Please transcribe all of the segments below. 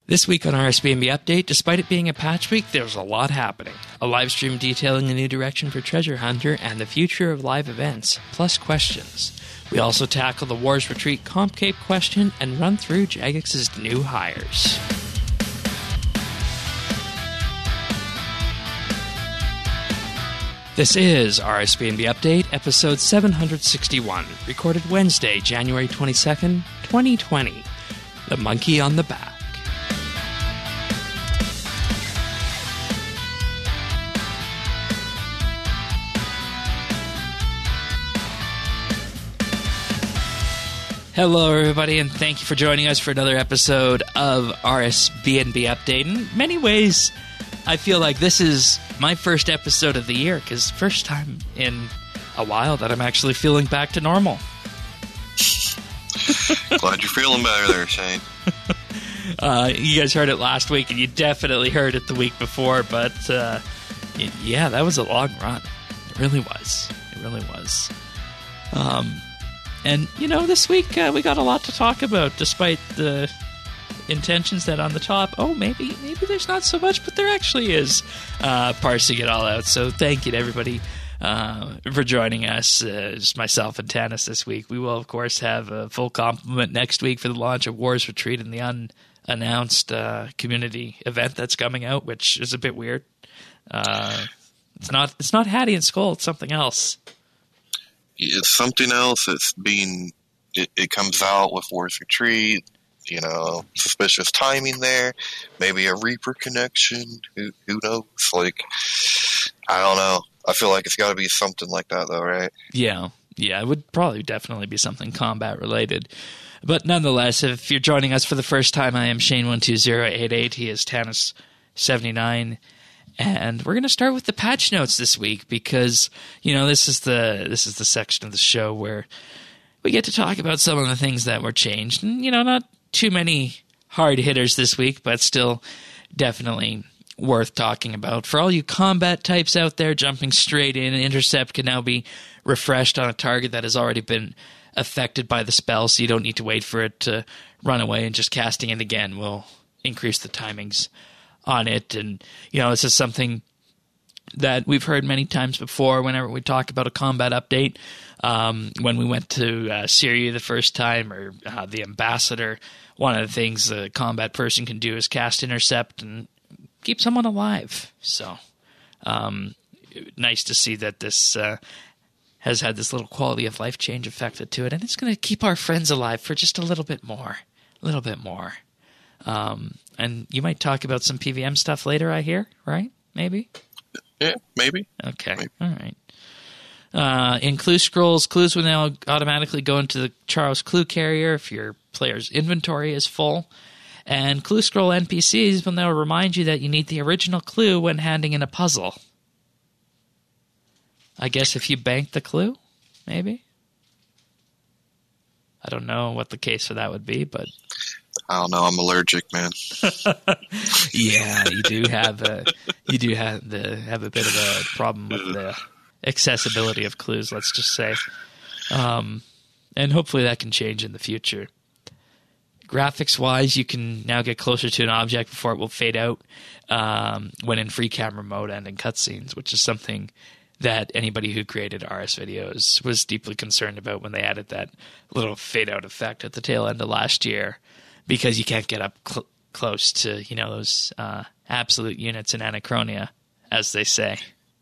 This week on RSBNB Update, despite it being a patch week, there's a lot happening. A live stream detailing a new direction for Treasure Hunter and the future of live events, plus questions. We also tackle the Wars Retreat Comp Cape question and run through Jagex's new hires. This is RSBNB Update, episode 761, recorded Wednesday, January 22nd, 2020. The Monkey on the Back. Hello, everybody, and thank you for joining us for another episode of RSBNB Update. In many ways, I feel like this is my first episode of the year, because first time in a while that I'm actually feeling back to normal. Glad you're feeling better there, Shane. You guys heard it last week, and you definitely heard it the week before, but yeah, that was a long run. It really was. It really was. And, you know, this week we got a lot to talk about, despite the intentions that on the top, maybe there's not so much, but there actually is, parsing it all out. So thank you to everybody for joining us, just myself and Tanis this week. We will, of course, have a full complement next week for the launch of Wars Retreat and the unannounced community event that's coming out, which is a bit weird. It's not Hattie and Skull, it's something else. It's something else. It comes out with Wars Retreat, you know, suspicious timing there, maybe a Reaper connection, who knows? Like, I don't know. I feel like it's got to be something like that, though, right? Yeah, it would probably definitely be something combat related. But nonetheless, if you're joining us for the first time, I am Shane12088. He is Tanis79. And we're going to start with the patch notes this week because, you know, this is the section of the show where we get to talk about some of the things that were changed. And, you know, not too many hard hitters this week, but still definitely worth talking about. For all you combat types out there, jumping straight in, Intercept can now be refreshed on a target that has already been affected by the spell, so you don't need to wait for it to run away, and just casting it again will increase the timings on it. And, you know, this is something that we've heard many times before whenever we talk about a combat update. When we went to Syria the first time, or the Ambassador, one of the things a combat person can do is cast Intercept and keep someone alive. So, nice to see that this has had this little quality of life change affected to it, and it's going to keep our friends alive for just a little bit more. And you might talk about some PVM stuff later, I hear, right? Maybe? Yeah, maybe. Okay, maybe. All right. In Clue Scrolls, clues will now automatically go into the Charos Clue Carrier if your player's inventory is full. And Clue Scroll NPCs will now remind you that you need the original clue when handing in a puzzle. I guess if you bank the clue, maybe? I don't know what the case for that would be, but I don't know. I'm allergic, man. Yeah, you do have a bit of a problem with the accessibility of clues, let's just say. And hopefully that can change in the future. Graphics-wise, you can now get closer to an object before it will fade out when in free camera mode and in cutscenes, which is something that anybody who created RS videos was deeply concerned about when they added that little fade-out effect at the tail end of last year, because you can't get up close to, you know, those absolute units in Anachronia, as they say.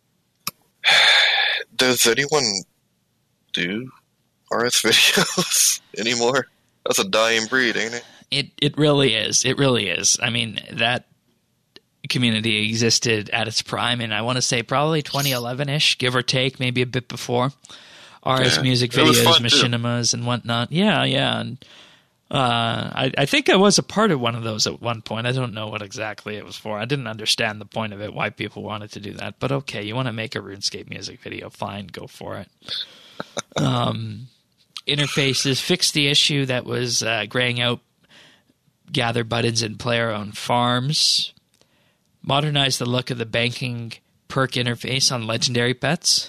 Does anyone do RS videos anymore? That's a dying breed, ain't it? It really is. It really is. I mean, that community existed at its prime, and I want to say probably 2011-ish, give or take, maybe a bit before. RS music videos, machinimas, and whatnot. Yeah. And I think I was a part of one of those at one point. I don't know what exactly it was for. I didn't understand the point of it, why people wanted to do that. But okay, you want to make a RuneScape music video, fine, go for it. Interfaces fixed the issue that was graying out gather buttons in player-owned farms. Modernized the look of the banking perk interface on legendary pets,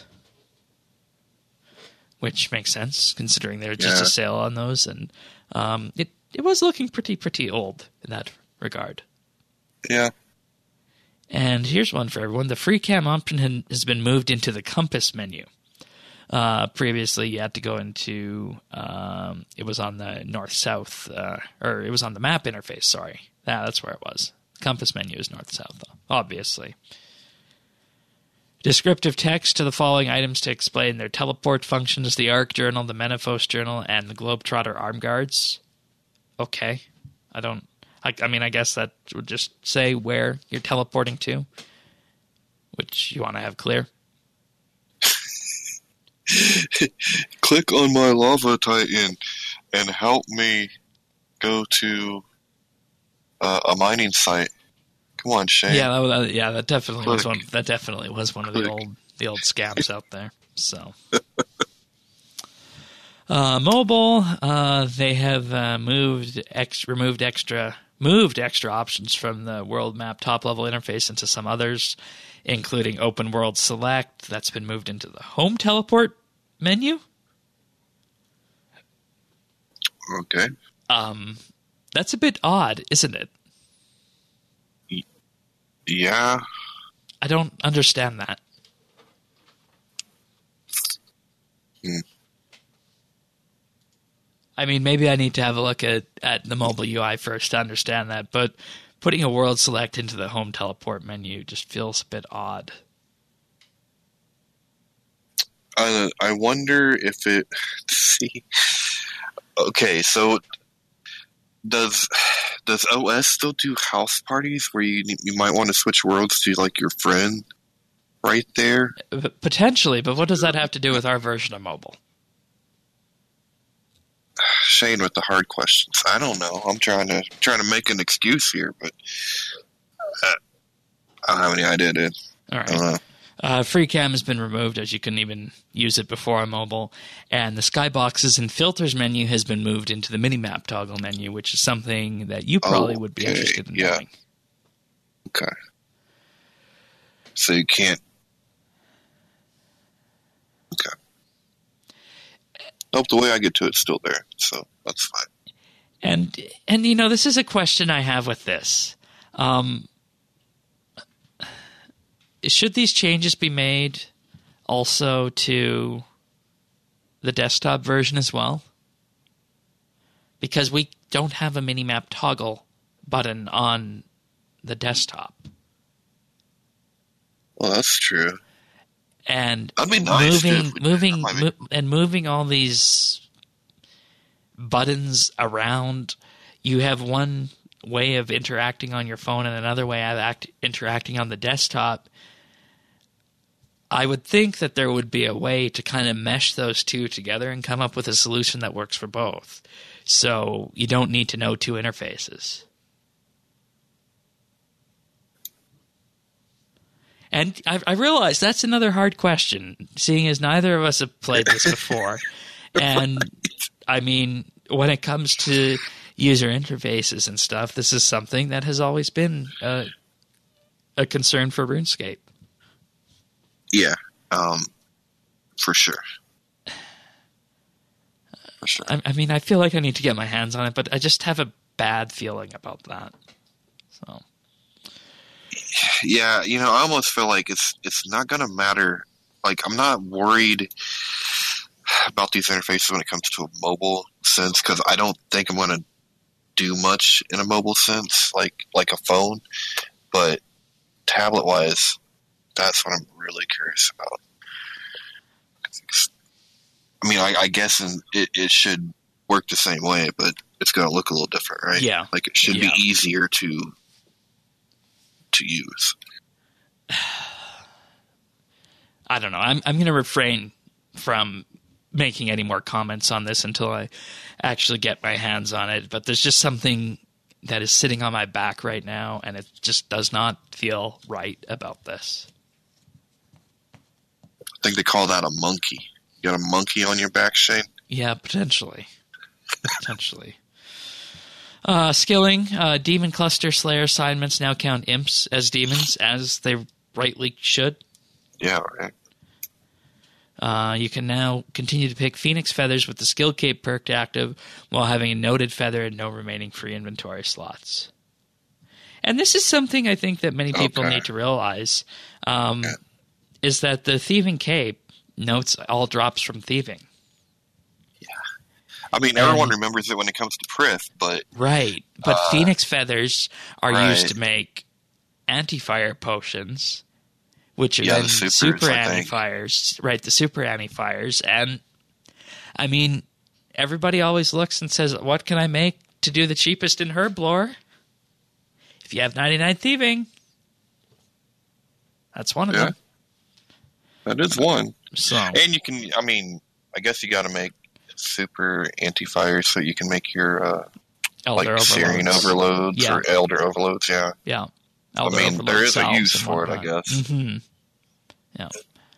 which makes sense considering there's just a sale on those, and it was looking pretty old in that regard. Yeah. And here's one for everyone. The free cam option has been moved into the compass menu. Previously, you had to go into, it was on the north-south, or it was on the map interface, sorry. That's where it was. Compass menu is north-south, obviously. Descriptive text to the following items to explain their teleport functions: the Arc Journal, the Menaphos Journal, and the Globetrotter Arm Guards. Okay. I mean, I guess that would just say where you're teleporting to, which you want to have clear. Click on my Lava Titan and help me go to a mining site. Come on, Shane. Yeah, that definitely Click. was one. That definitely was one of the old scams out there. So, mobile, they have removed extra options from the world map top level interface into some others, including Open World Select. That's been moved into the Home Teleport menu. Okay. That's a bit odd, isn't it? Yeah. I don't understand that. I mean, maybe I need to have a look at the mobile UI first to understand that, but putting a world select into the home teleport menu just feels a bit odd. I wonder if it... See... Okay, so... Does OS still do house parties where you might want to switch worlds to, like, your friend right there? Potentially, but what does that have to do with our version of mobile? Shane with the hard questions. I don't know. I'm trying to make an excuse here, but I don't have any idea, dude. All right. Free cam has been removed, as you couldn't even use it before on mobile, and the skyboxes and filters menu has been moved into the minimap toggle menu, which is something that you probably would be interested in doing. Okay. So you can't... Okay. Nope, the way I get to it's still there, so that's fine. And you know, this is a question I have with this. Should these changes be made also to the desktop version as well? Because we don't have a minimap toggle button on the desktop. Well, that's true. And that'd be nice, moving all these buttons around, you have one way of interacting on your phone and another way of interacting on the desktop. I would think that there would be a way to kind of mesh those two together and come up with a solution that works for both. So you don't need to know two interfaces. And I realize that's another hard question, seeing as neither of us have played this before. And, I mean, when it comes to user interfaces and stuff, this is something that has always been a concern for RuneScape. Yeah, for sure. For sure. I mean, I feel like I need to get my hands on it, but I just have a bad feeling about that. So... Yeah, you know, I almost feel like it's not going to matter. Like, I'm not worried about these interfaces when it comes to a mobile sense, because I don't think I'm going to do much in a mobile sense, like a phone. But tablet-wise, that's what I'm really curious about. I mean, I guess it should work the same way, but it's going to look a little different, right? Yeah. Like, it should be easier to use. I don't know. I'm going to refrain from making any more comments on this until I actually get my hands on it. But there's just something that is sitting on my back right now, and it just does not feel right about this. I think they call that a monkey. You got a monkey on your back, Shane? Yeah, potentially. Potentially. Skilling, Demon Cluster Slayer assignments now count imps as demons, as they rightly should. Yeah, right. You can now continue to pick Phoenix Feathers with the Skill Cape perk active while having a noted feather and no remaining free inventory slots. And this is something I think that many people Okay. need to realize, is that the Thieving Cape notes all drops from thieving. I mean, everyone remembers it when it comes to Prith, but Right. But Phoenix Feathers are right. used to make anti-fire potions, which are Yeah, then the supers, super I think. anti-fires. Right, the super anti-fires. And, I mean, everybody always looks and says, what can I make to do the cheapest in Herblore? If you have 99 thieving, that's one of Yeah. them. That is one. So, And you can, I mean, I guess you got to make super anti-fire so you can make your, Elder like, Syrian overloads Yeah. or Elder overloads, yeah. Yeah. I mean, there is a use for it, I guess. Mm-hmm. Yeah.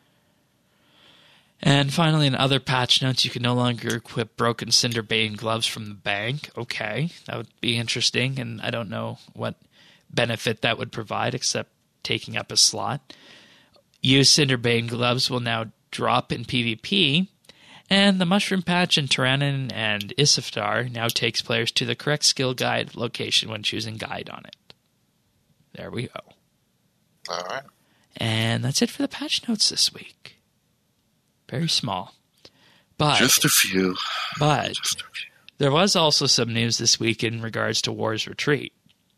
And finally, in other patch notes, you can no longer equip broken Cinderbane gloves from the bank. Okay, that would be interesting, and I don't know what benefit that would provide except taking up a slot. Used Cinderbane gloves will now drop in PvP, and the Mushroom Patch in Tyrannon and Isiftar now takes players to the correct skill guide location when choosing guide on it. There we go. All right. And that's it for the patch notes this week. Very small. But Just a few. But Just a few. there was also some news this week in regards to War's Retreat.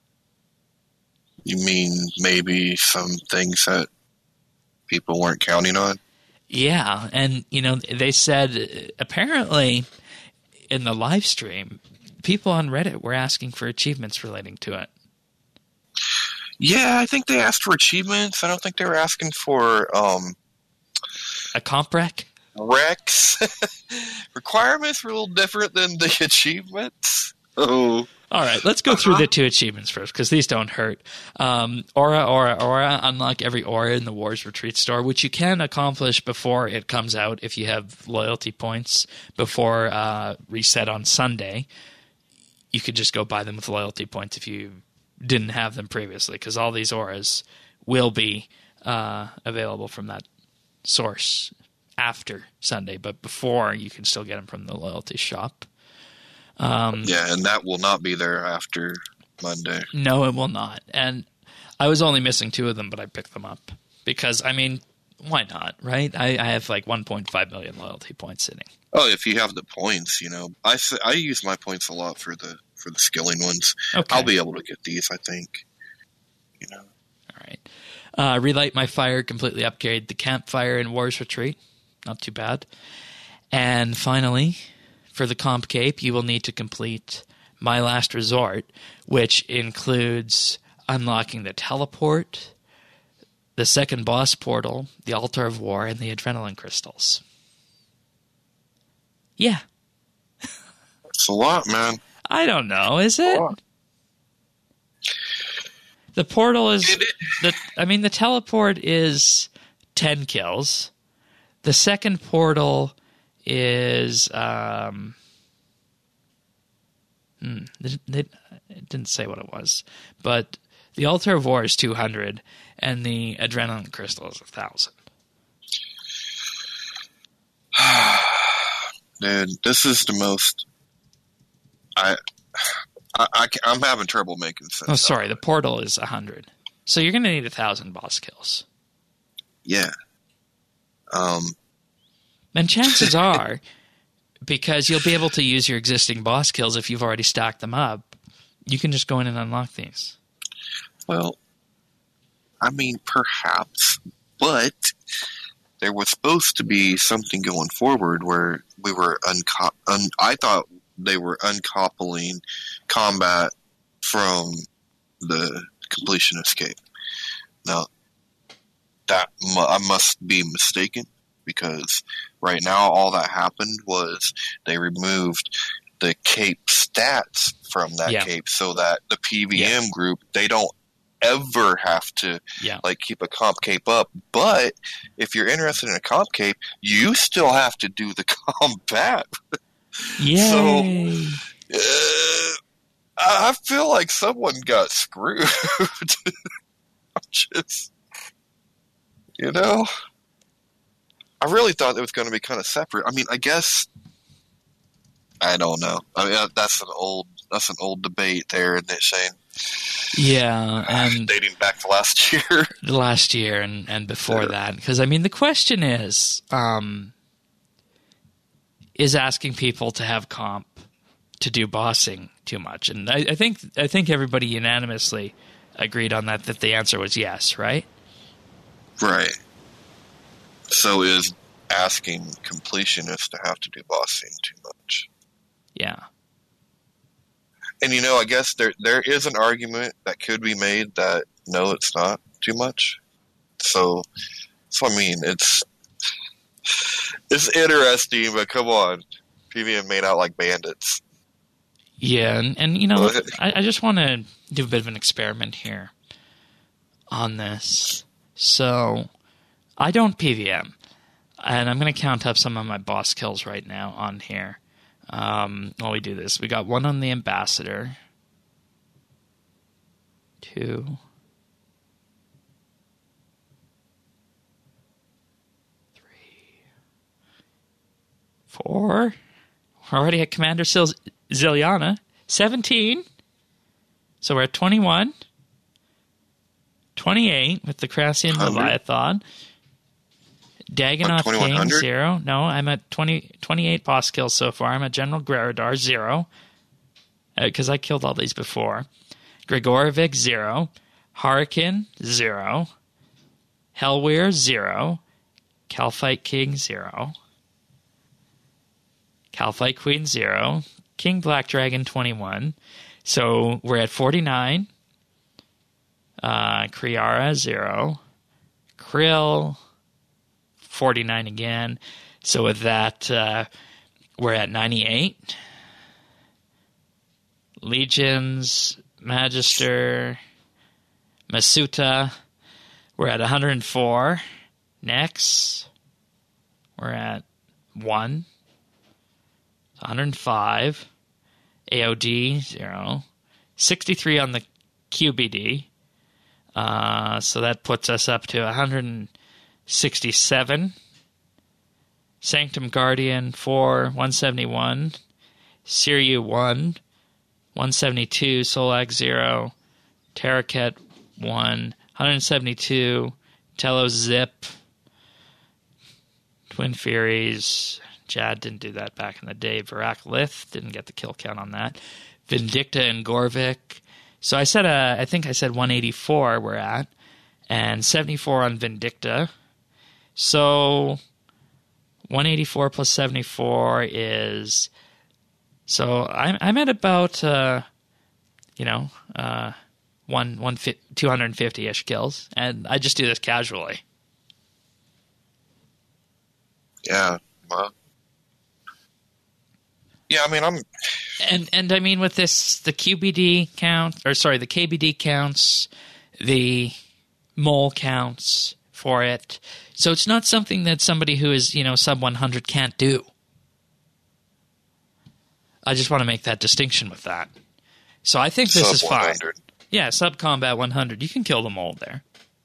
You mean maybe some things that people weren't counting on? Yeah, and they said apparently in the live stream, people on Reddit were asking for achievements relating to it. Yeah, I think they asked for achievements. I don't think they were asking for A comp rec? recs. Requirements were a little different than the achievements. Oh. All right, let's go through the 2 achievements first, because these don't hurt. Aura. Unlock every aura in the War's Retreat store, which you can accomplish before it comes out if you have loyalty points before reset on Sunday. You could just go buy them with loyalty points if you didn't have them previously, because all these auras will be available from that source after Sunday, but before you can still get them from the loyalty shop. Yeah, and that will not be there after Monday. No, it will not. And I was only missing 2 of them, but I picked them up because, I mean, why not, right? I have like 1.5 million loyalty points sitting. Oh, if you have the points, I use my points a lot for the skilling ones. Okay. I'll be able to get these, I think. All right. Relight My Fire, completely upgrade the campfire in War's Retreat. Not too bad. And finally, for the comp cape, you will need to complete My Last Resort, which includes unlocking the teleport, the second boss portal, the Altar of War, and the adrenaline crystals. Yeah. It's a lot, man. I don't know, is it? The portal is... the teleport is 10 kills. The second portal is... it didn't say what it was. But the Altar of War is 200, and the Adrenaline Crystal is 1,000. Dude, this is the most... I'm having trouble making sense. Oh, sorry, the portal is 100. So you're going to need 1,000 boss kills. Yeah. And chances are, because you'll be able to use your existing boss kills if you've already stacked them up, you can just go in and unlock these. Well, I mean, perhaps, but there was supposed to be something going forward where we were I thought they were uncoupling combat from the completion escape. Now, that I must be mistaken, because right now all that happened was they removed the cape stats from that cape so that the PVM group, they don't ever have to keep a comp cape up. But if you're interested in a comp cape, you still have to do the combat. Yay! So I feel like someone got screwed. Just, I really thought it was going to be kind of separate. I mean, I guess, I don't know. I mean, that's an old debate there, isn't it, Shane? Yeah, and dating back to last year. Last year and before that. Because, I mean, the question is asking people to have comp to do bossing too much? And I think everybody unanimously agreed on that the answer was yes, right? Right. So is asking completionists to have to do bossing too much? Yeah. And, I guess there is an argument that could be made that, no, it's not too much. So I mean, it's interesting, but come on. PVM made out like bandits. Yeah, and I just want to do a bit of an experiment here on this. So, I don't PVM, and I'm going to count up some of my boss kills right now on here. While we do this, we got 1 on the Ambassador, 2, 3, 4. We're already at Commander Ziliana, 17. So we're at 21, 28 with the Crassian Leviathan. Dagannoth King, 0. No, I'm at 28 boss kills so far. I'm at General Greridar, 0. Because I killed all these before. Grigorovic, 0. Hurricane, 0. Hellweir, 0. Calphite King, 0. Calphite Queen, 0. King Black Dragon, 21. So we're at 49. Kriara, 0. Krill, 49 again. So with that, we're at 98. Legions, Magister, Masuta, we're at 104. Next, we're at 1. 105. AOD, 0. 63 on the QBD. So that puts us up to 167. Sanctum Guardian, 4. 171. Siryu, 1. 172. Solag, 0. Terraket, 1. 172. Telos Zip. Twin Furies. Jad didn't do that back in the day. Varak Lith didn't get the kill count on that. Vindicta and Gorvik. So I think I said 184 we're at, and 74 on Vindicta. So 184 plus 74 is. So I'm at about 250-ish kills, and I just do this casually. Yeah. Well. Yeah, I mean, And I mean, with this, the QBD count, the KBD counts, the mole counts for it. So it's not something that somebody who is, sub 100 can't do. I just want to make that distinction with that. So I think this is fine. Yeah, sub combat 100. You can kill the mole there.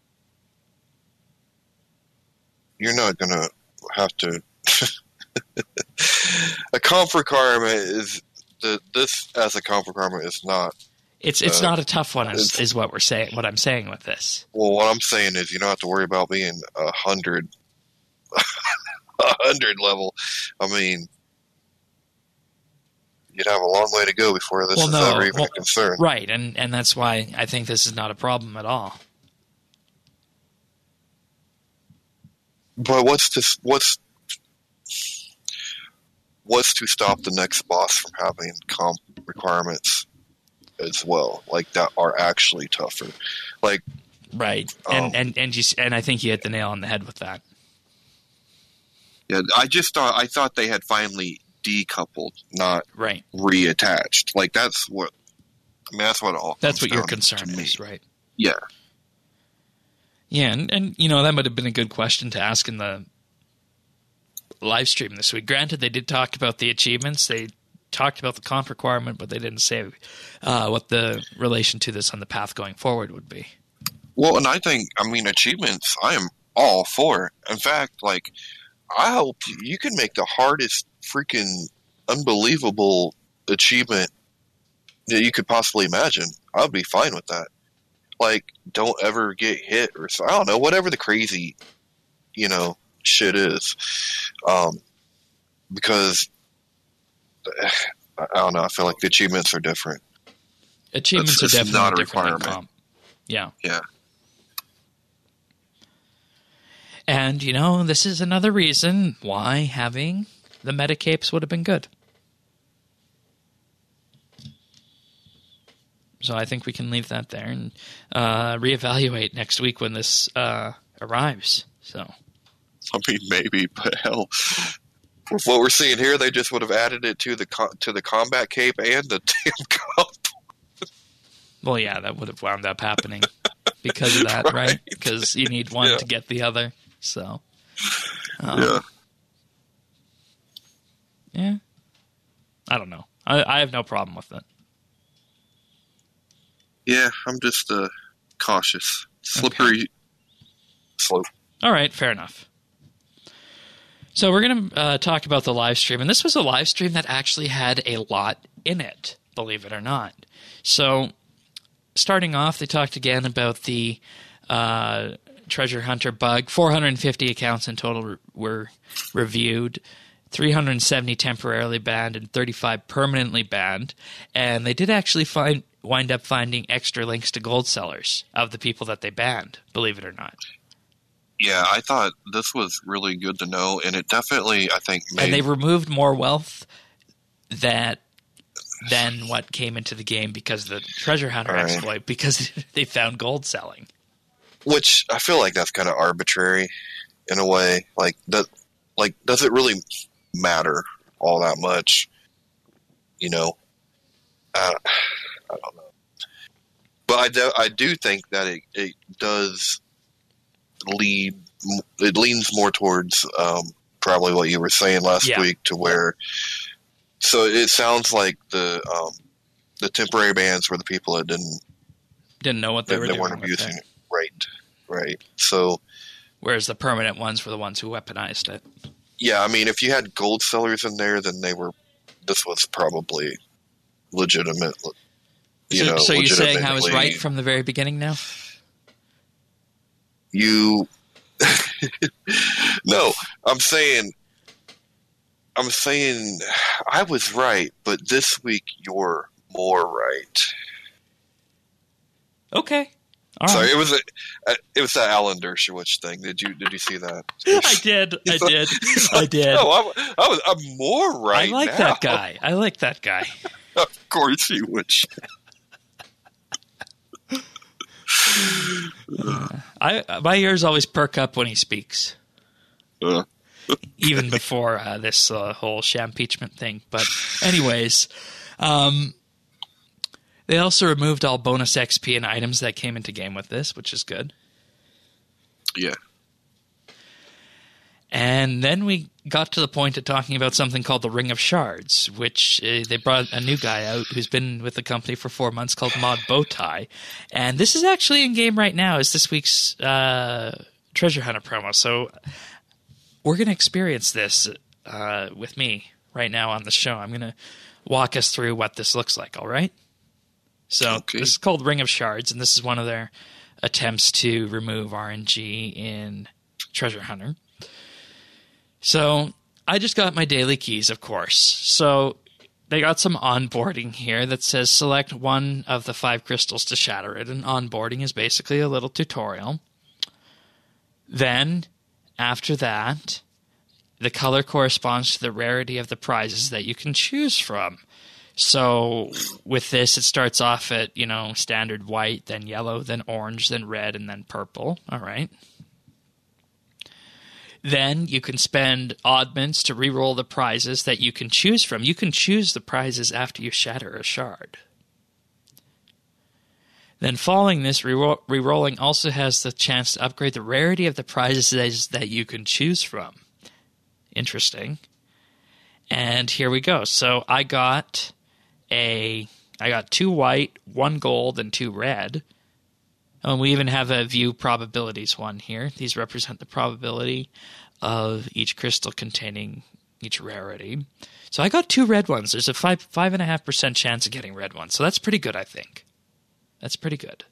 You're not going to have to... A comp requirement is this as a comp requirement is not. It's not a tough one, is what we're saying. What I'm saying with this. Well, what I'm saying is you don't have to worry about being 100 level. I mean, you'd have a long way to go before this is ever even a concern. Right, and that's why I think this is not a problem at all. But what's to stop the next boss from having comp requirements as well, like that are actually tougher, like right? And I think you hit the nail on the head with that. Yeah, I thought they had finally decoupled, not reattached. Like that's what your concern is, right? Yeah, yeah, and that might have been a good question to ask in the live stream this week. Granted, they did talk about the achievements. They talked about the comp requirement, but they didn't say what the relation to this on the path going forward would be. Well, and achievements, I am all for. In fact, like, I hope you can make the hardest freaking unbelievable achievement that you could possibly imagine. I would be fine with that. Like, don't ever get hit or so. I don't know, whatever the crazy, shit is. Because I don't know. I feel like the achievements are different. Achievements are definitely not a different than requirement. comp. Yeah. Yeah. And, this is another reason why having the Metacapes would have been good. So I think we can leave that there and reevaluate next week when this arrives. So, I mean, maybe, but hell, with what we're seeing here, they just would have added it to the combat cape and the damn cup. well, yeah, that would have wound up happening because of that, right? Because you need one to get the other. So, yeah. I don't know. I have no problem with it. Yeah, I'm just cautious. Slippery slope. All right, fair enough. So we're going to talk about the live stream. And this was a live stream that actually had a lot in it, believe it or not. So starting off, they talked again about the treasure hunter bug. 450 accounts in total were reviewed. 370 temporarily banned and 35 permanently banned. And they did actually wind up finding extra links to gold sellers of the people that they banned, believe it or not. Yeah, I thought this was really good to know, and it definitely, I think, made... And they removed more wealth than what came into the game because of the treasure hunter exploit, because they found gold selling. Which, I feel like that's kind of arbitrary in a way. Like, does it really matter all that much? I don't know. But I do think that it does it leans more towards probably what you were saying last week, to where, so it sounds like the temporary bans were the people that didn't know what they were doing. They weren't abusing it. Right. So, whereas the permanent ones were the ones who weaponized it. Yeah, I mean, if you had gold sellers in there, then this was probably legitimate. So you're saying I was right from the very beginning now? No, I'm saying I was right, but this week you're more right. Okay. All Sorry, right. it was that Alan Dershowitz thing. Did you see that? I did. No, I'm more right. I like now. that guy. Of course you would. My ears always perk up when he speaks. Even before this whole shampeachment thing. But anyways, they also removed all bonus XP and items that came into game with this, which is good. Yeah. And then we got to the point of talking about something called the Ring of Shards, which they brought a new guy out who's been with the company for 4 months called Mod Bowtie. And this is actually in game right now as this week's Treasure Hunter promo. So we're going to experience this with me right now on the show. I'm going to walk us through what this looks like, all right? So This is called Ring of Shards, and this is one of their attempts to remove RNG in Treasure Hunter. So I just got my daily keys, of course. So they got some onboarding here that says select one of the 5 crystals to shatter it. And onboarding is basically a little tutorial. Then, after that, the color corresponds to the rarity of the prizes that you can choose from. So with this, it starts off at, standard white, then yellow, then orange, then red, and then purple. All right. Then you can spend oddments to reroll the prizes that you can choose from. You can choose the prizes after you shatter a shard. Then following this, rerolling also has the chance to upgrade the rarity of the prizes that you can choose from. Interesting. And here we go. So I got 2 white, 1 gold, and 2 red. And we even have a view probabilities one here. These represent the probability of each crystal containing, each rarity. So I got 2 red ones. There's a 5.5% chance of getting red ones. So that's pretty good, I think. That's pretty good.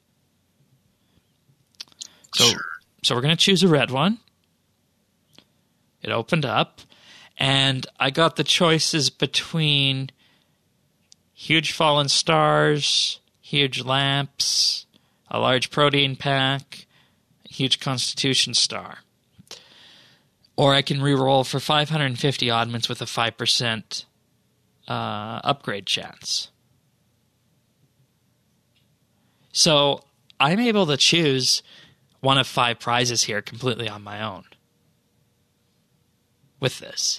So, Sure. so we're going to choose a red one. It opened up, and I got the choices between huge fallen stars, huge lamps, a large protein pack, a huge constitution star. Or I can reroll for 550 oddments with a 5% upgrade chance. So I'm able to choose one of 5 prizes here completely on my own with this.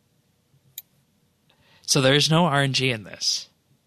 So there's no RNG in this.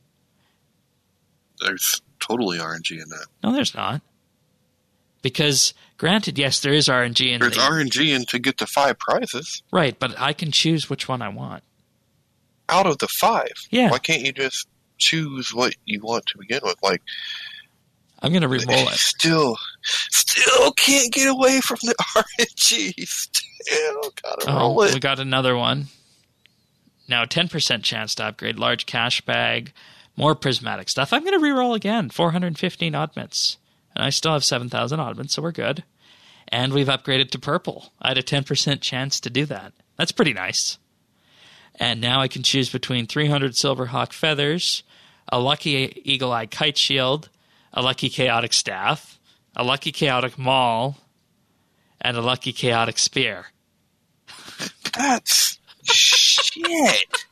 There's totally RNG in that. No, there's not. Because, granted, yes, there is RNG in There's RNG in to get the 5 prizes. Right, but I can choose which one I want. Out of the 5. Yeah. Why can't you just choose what you want to begin with? Like, I'm going to re-roll it. Still can't get away from the RNG. Still gotta roll it. We got another one. Now, 10% chance to upgrade. Large cash bag. More prismatic stuff. I'm going to re-roll again. 415 oddments. And I still have 7,000 oddments, so we're good. And we've upgraded to purple. I had a 10% chance to do that. That's pretty nice. And now I can choose between 300 Silverhawk feathers, a lucky Eagle Eye kite shield, a lucky chaotic staff, a lucky chaotic maul, and a lucky chaotic spear. That's shit.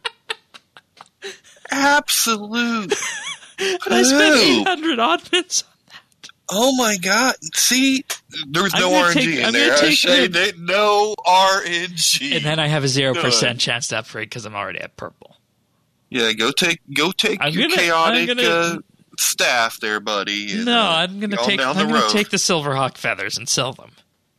Absolute. And I spent 800 oddments on that. Oh my god. See, there's no RNG in there. I say that no RNG. And then I have a 0% chance to upgrade because I'm already at purple. Yeah, go take your chaotic staff there, buddy. And, I'm gonna take the Silverhawk feathers and sell them.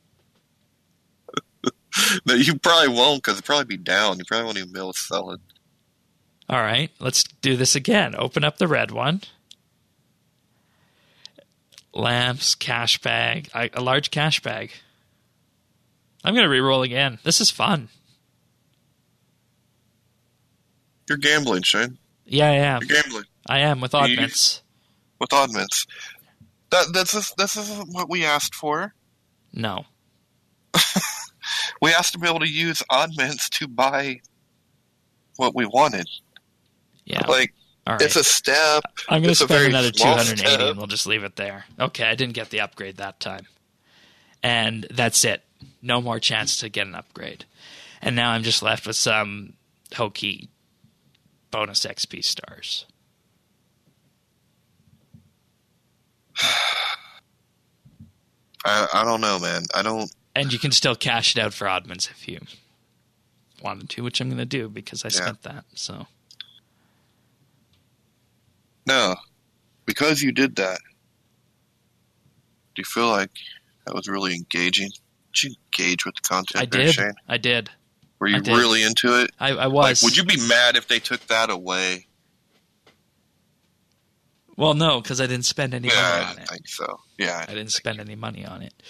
No, you probably won't because it'll probably be down. You probably won't even be able to sell it. All right, let's do this again. Open up the red one. Lamps, cash bag, a large cash bag. I'm going to re-roll again. This is fun. You're gambling, Shane. Yeah, I am. You're gambling. I am with oddments. With oddments. This isn't what we asked for. No. We asked to be able to use oddments to buy what we wanted. Yeah. Like, all right. It's a step. I'm going to spend another 280 step. and we'll just leave it there. Okay, I didn't get the upgrade that time. And that's it. No more chance to get an upgrade. And now I'm just left with some hokey bonus XP stars. I don't know, man. And you can still cash it out for oddments if you wanted to, which I'm going to do because I spent that. So no, because you did that. Do you feel like that was really engaging? Did you engage with the content? I there, did. Shane? I did. Were you really into it? I was. Like, would you be mad if they took that away? Well, no, because I didn't spend any money on it. I think so. Yeah, I didn't spend any money on it.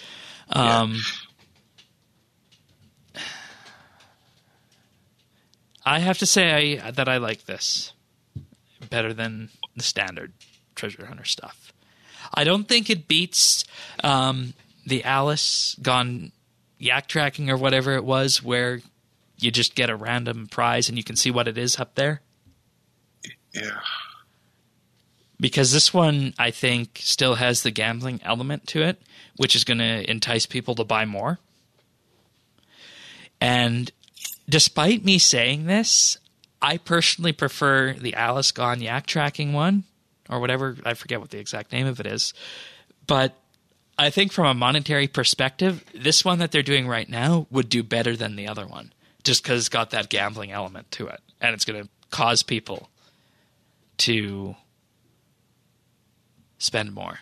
I have to say that I like this better than the standard Treasure Hunter stuff. I don't think it beats the Alice gone yak tracking or whatever it was, where you just get a random prize and you can see what it is up there. Yeah. Because this one, I think, still has the gambling element to it, which is going to entice people to buy more. And despite me saying this, I personally prefer the Alice Gone Yak Tracking one, or whatever. I forget what the exact name of it is. But I think from a monetary perspective, this one that they're doing right now would do better than the other one, just because it's got that gambling element to it. And it's going to cause people to spend more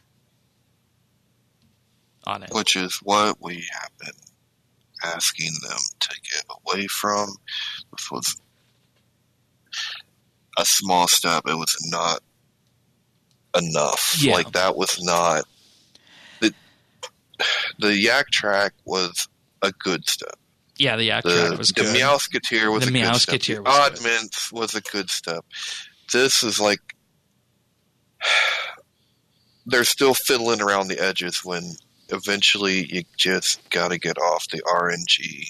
on it. Which is what we have been asking them to get away from. This was a small step. It was not enough. Yeah. Like, that was not... The Yak Track was a good step. Yeah, the Yak Yak was The good. Meowsketeer was The a good Meowsketeer step. The was good. Oddments was a good step. This is like they're still fiddling around the edges when eventually you just got to get off the RNG.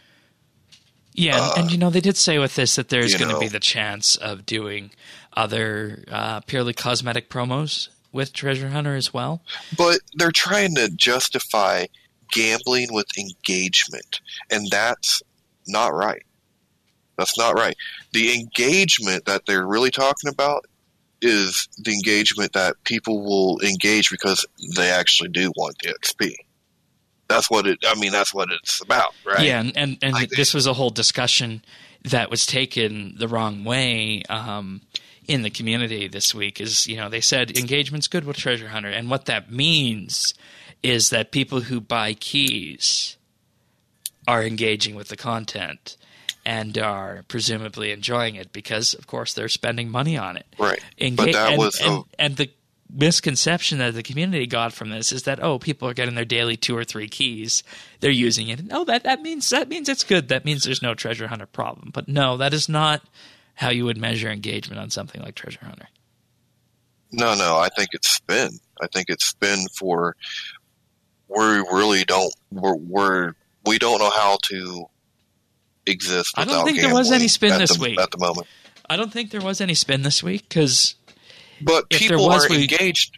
Yeah, and they did say with this that there's You going to know. be the chance of doing other purely cosmetic promos with Treasure Hunter as well. But they're trying to justify gambling with engagement, and that's not right. That's not right. The engagement that they're really talking about is the engagement that people will engage because they actually do want the XP. That's what it's about, right? Yeah, and this was a whole discussion that was taken the wrong way in the community this week. Is they said engagement's good with Treasure Hunter, and what that means is that people who buy keys are engaging with the content and are presumably enjoying it because, of course, they're spending money on it. Right. But that and the misconception that the community got from this is that people are getting their daily 2 or 3 keys, they're using it, and that means it's good. That means there's no Treasure Hunter problem. But no, that is not how you would measure engagement on something like Treasure Hunter. No, I think it's spin. I think it's spin for we really don't we don't know how to exist without I don't think there was any spin this week at the moment. I don't think there was any spin this week because. But people are engaged.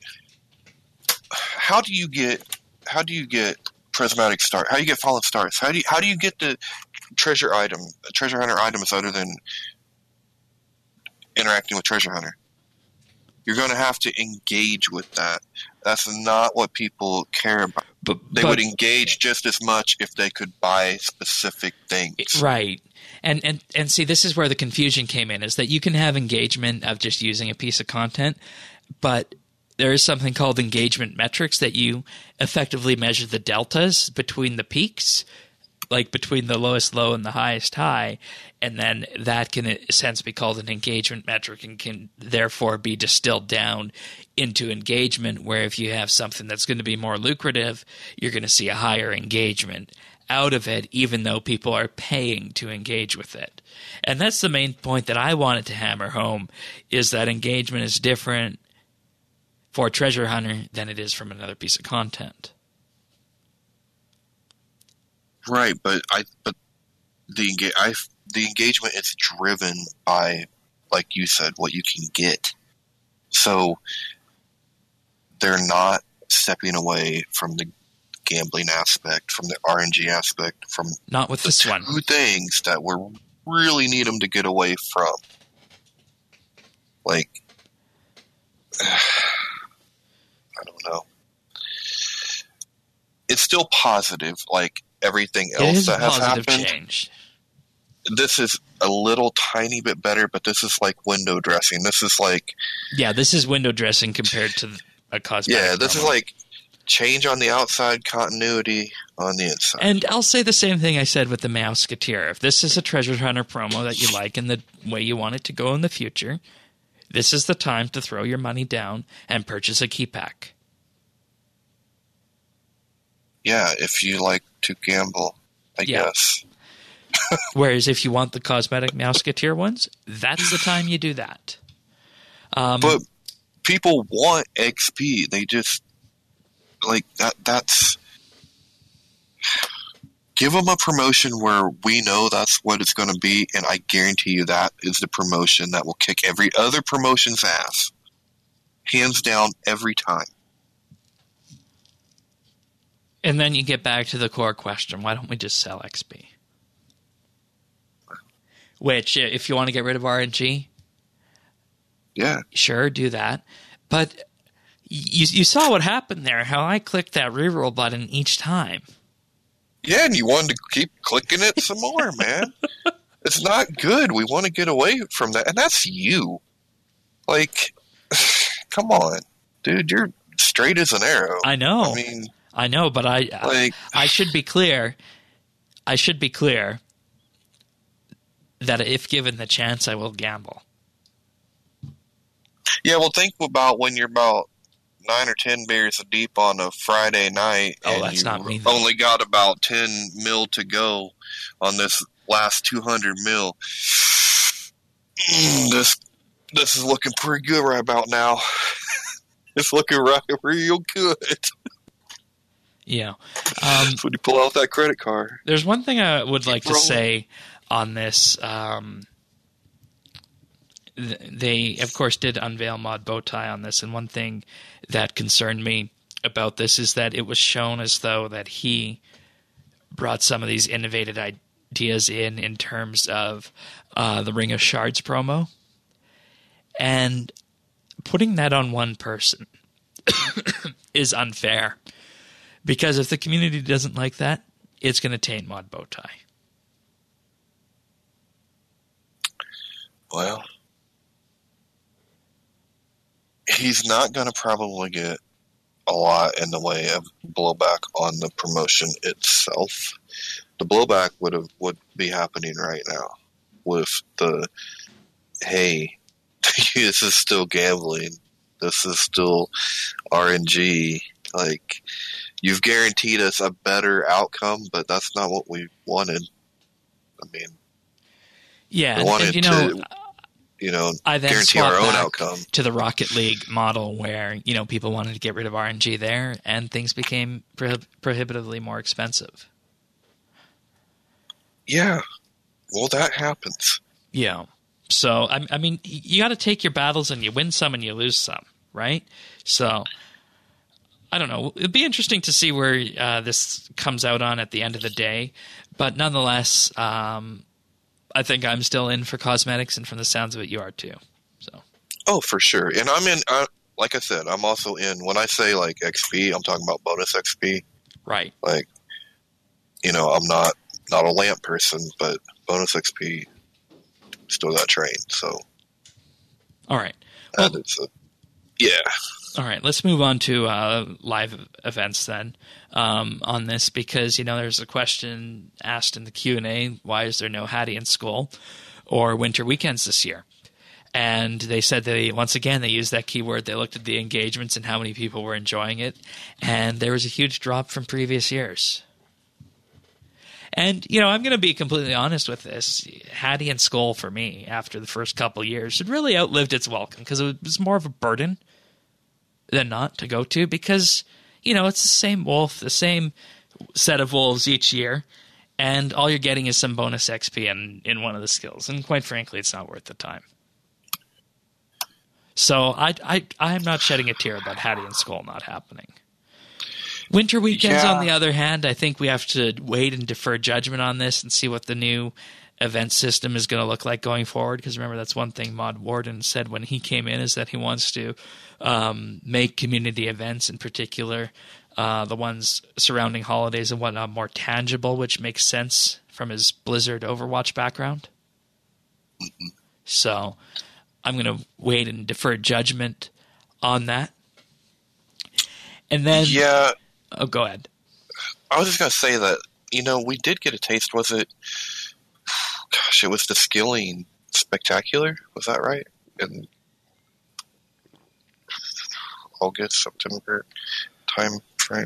How do you get prismatic stars? How do you get fallen stars? How do you get the treasure hunter items other than interacting with Treasure Hunter? You're going to have to engage with that. That's not what people care about. They would engage just as much if they could buy specific things. Right. And see, this is where the confusion came in, is that you can have engagement of just using a piece of content, but there is something called engagement metrics that you effectively measure the deltas between the peaks, like between the lowest low and the highest high, and then that can, in a sense, be called an engagement metric and can therefore be distilled down into engagement, where if you have something that's going to be more lucrative, you're going to see a higher engagement out of it, even though people are paying to engage with it. And that's the main point that I wanted to hammer home, is that engagement is different for Treasure Hunter than it is from another piece of content. Right, but the engagement is driven by, like you said, what you can get. So they're not stepping away from the gambling aspect, from the RNG aspect, from not with this one. Two things that we really need them to get away from. Like, I don't know. It's still positive, like everything else that has happened. Change. This is a little tiny bit better, but this is like window dressing. This is like... Yeah, this is window dressing compared to a cosmetic. Yeah, this is like change on the outside, continuity on the inside. And I'll say the same thing I said with the Meowsketeer. If this is a Treasure Hunter promo that you like and the way you want it to go in the future, this is the time to throw your money down and purchase a key pack. Yeah, if you like to gamble, I guess. Whereas if you want the cosmetic Meowsketeer ones, that's the time you do that. But people want XP. They just... Like, that's... Give them a promotion where we know that's what it's going to be, and I guarantee you that is the promotion that will kick every other promotion's ass. Hands down, every time. And then you get back to the core question, why don't we just sell XP? Which, if you want to get rid of RNG, yeah, sure, do that. But you saw what happened there, how I clicked that reroll button each time. Yeah, and you wanted to keep clicking it some more, man. It's not good. We want to get away from that. And that's you. Like, come on. Dude, you're straight as an arrow. I know. I know, but I should be clear. I should be clear that if given the chance, I will gamble. Yeah, well, think about when you're about 9 or 10 beers deep on a Friday night, Oh, and that's you not me, though. only got about 10 mil to go on this last 200 mil. This is looking pretty good right about now. It's looking real good. Yeah. That's when you pull out that credit card. There's one thing I would like to rolling. say on this. They, of course, did unveil Mod Bowtie on this, and one thing that concerned me about this is that it was shown as though that he brought some of these innovative ideas in terms of the Ring of Shards promo. And putting that on one person is unfair. Because if the community doesn't like that, it's going to taint Mod Bowtie. Well, he's not going to probably get a lot in the way of blowback on the promotion itself. The blowback would be happening right now with the, hey, this is still gambling. This is still RNG. Like, you've guaranteed us a better outcome, but that's not what we wanted. I mean, yeah, we wanted to, I then guarantee our own back outcome. To the Rocket League model where, people wanted to get rid of RNG there and things became prohibitively more expensive. Yeah. Well, that happens. Yeah. So, I mean, you got to take your battles and you win some and you lose some, right? So, I don't know. It'd be interesting to see where this comes out on at the end of the day. But nonetheless, I think I'm still in for cosmetics, and from the sounds of it, you are too. So. Oh, for sure. And I'm in, like I said, I'm also in, when I say like XP, I'm talking about bonus XP. Right. Like, I'm not a lamp person, but bonus XP still got trained, so. All right. Well, yeah. All right, let's move on to live events then on this, because there's a question asked in the Q&A: why is there no Hattie in Skull or Winter Weekends this year? And they said they used that keyword. They looked at the engagements and how many people were enjoying it, and there was a huge drop from previous years. And, I'm going to be completely honest with this. Hattie and Skull, for me, after the first couple years, had really outlived its welcome, because it was more of a burden than not to go to, because, it's the same wolf, the same set of wolves each year, and all you're getting is some bonus XP in one of the skills. And quite frankly, it's not worth the time. So I'm not shedding a tear about Hattie and Skull not happening. Winter Weekends, on the other hand, I think we have to wait and defer judgment on this and see what the new event system is going to look like going forward. Because remember, that's one thing Mod Warden said when he came in, is that he wants to make community events, in particular the ones surrounding holidays and whatnot, more tangible, which makes sense from his Blizzard Overwatch background. Mm-hmm. So I'm going to wait and defer judgment on that. And then... Yeah. Oh, go ahead. I was just going to say that, we did get a taste. Was it... Gosh, it was the Skilling Spectacular. Was that right? In August, September time frame.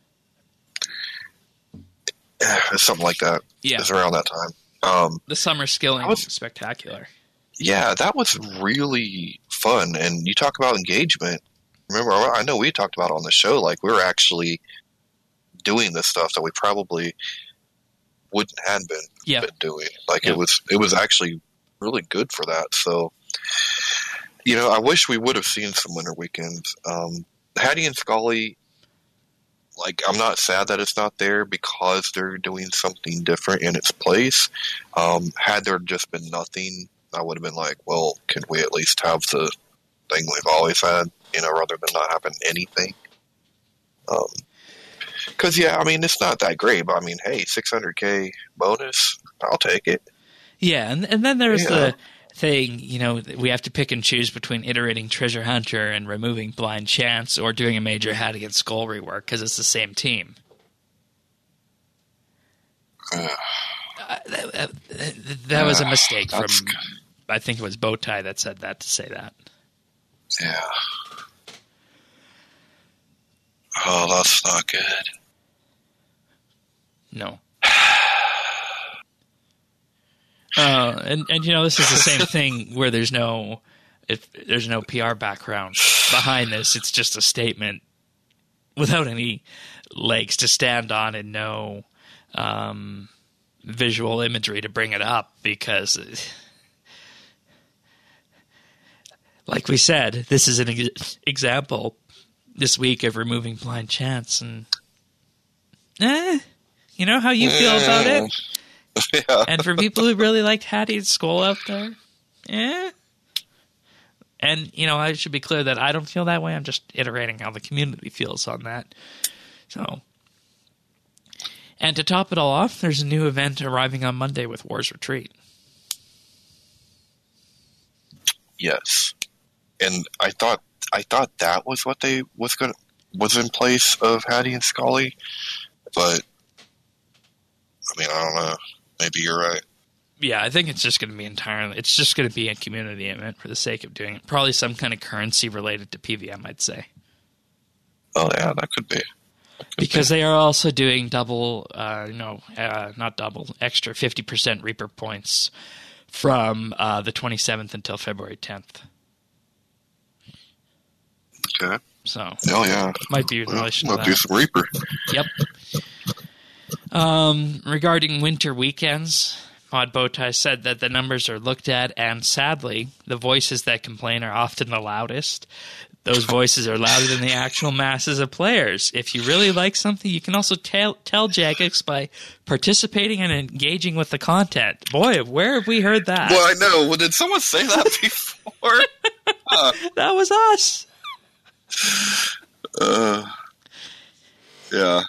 Something like that. Yeah. It was around that time. The Summer Skilling Spectacular. Yeah, that was really fun. And you talk about engagement. Remember, I know we talked about on the show, like, we were actually doing this stuff that we probably wouldn't have been doing. Like, it was actually really good for that. So, I wish we would have seen some Winter Weekends. Hattie and Scully, like, I'm not sad that it's not there, because they're doing something different in its place. Had there just been nothing, I would have been like, well, can we at least have the thing we've always had, rather than not having anything? Because, it's not that great, but, hey, 600K bonus, I'll take it. Yeah, and then there's the thing, we have to pick and choose between iterating Treasure Hunter and removing Blind Chance, or doing a major Hattie and Skull rework, because it's the same team. That was a mistake from, I think it was Bowtie that said that, to say that. Yeah. Oh, that's not good. No. And this is the same thing where there's no PR background behind this. It's just a statement without any legs to stand on and no visual imagery to bring it up, because, like we said, this is an example this week of removing blind chance, and you know how you feel about it. Yeah. And for people who really liked Hattie and Skull out there, And, I should be clear that I don't feel that way. I'm just iterating how the community feels on that. So, and to top it all off, there's a new event arriving on Monday with War's Retreat. Yes. And I thought that was what was in place of Hattie and Scully, but I don't know. Maybe you're right. Yeah, I think it's just going to be it's just going to be a community event for the sake of doing it. Probably some kind of currency related to PVM, I'd say. Oh, yeah, that could be. Because they are also doing not double, extra 50% Reaper points from the 27th until February 10th. Okay. So, oh, yeah. Might be in relation to that. Might do some Reaper. Yep. Regarding winter weekends, Mod Bowtie said that the numbers are looked at, and sadly, the voices that complain are often the loudest. Those voices are louder than the actual masses of players. If you really like something, you can also tell Jagex by participating and engaging with the content. Boy, where have we heard that? Well, I know. Well, did someone say that before? That was us. Yeah.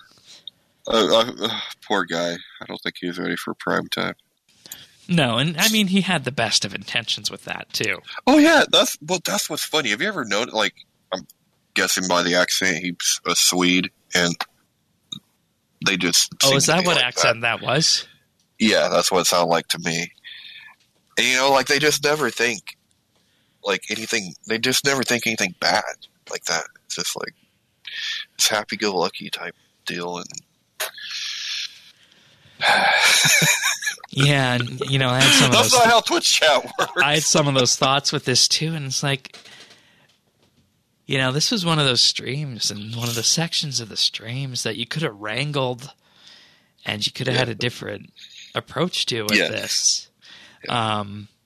Poor guy. I don't think he was ready for prime time. No, and he had the best of intentions with that too. Oh yeah, that's what's funny. Have you ever noticed? Like, I'm guessing by the accent, he's a Swede, and they just. Oh, is that what accent that was? Yeah, that's what it sounded like to me. And they just never think anything. They just never think anything bad like that. It's just like this happy-go-lucky type deal, and. Yeah, and I had some of those. That's not how Twitch chat works. I had some of those thoughts with this too, and it's like, this was one of those streams and one of the sections of the streams that you could have wrangled, and you could have had a different approach to with this. Yeah.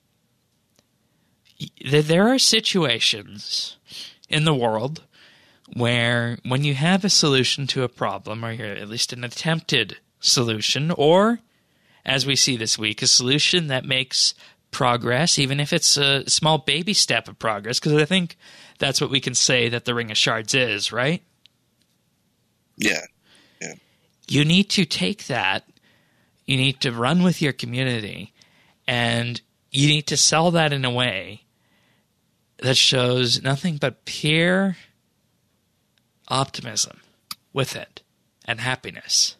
There are situations in the world where, when you have a solution to a problem, or you're at least an attempted solution, or, as we see this week, a solution that makes progress, even if it's a small baby step of progress, because I think that's what we can say that the Ring of Shards is, right? Yeah. You need to take that, you need to run with your community, and you need to sell that in a way that shows nothing but pure optimism with it, and happiness.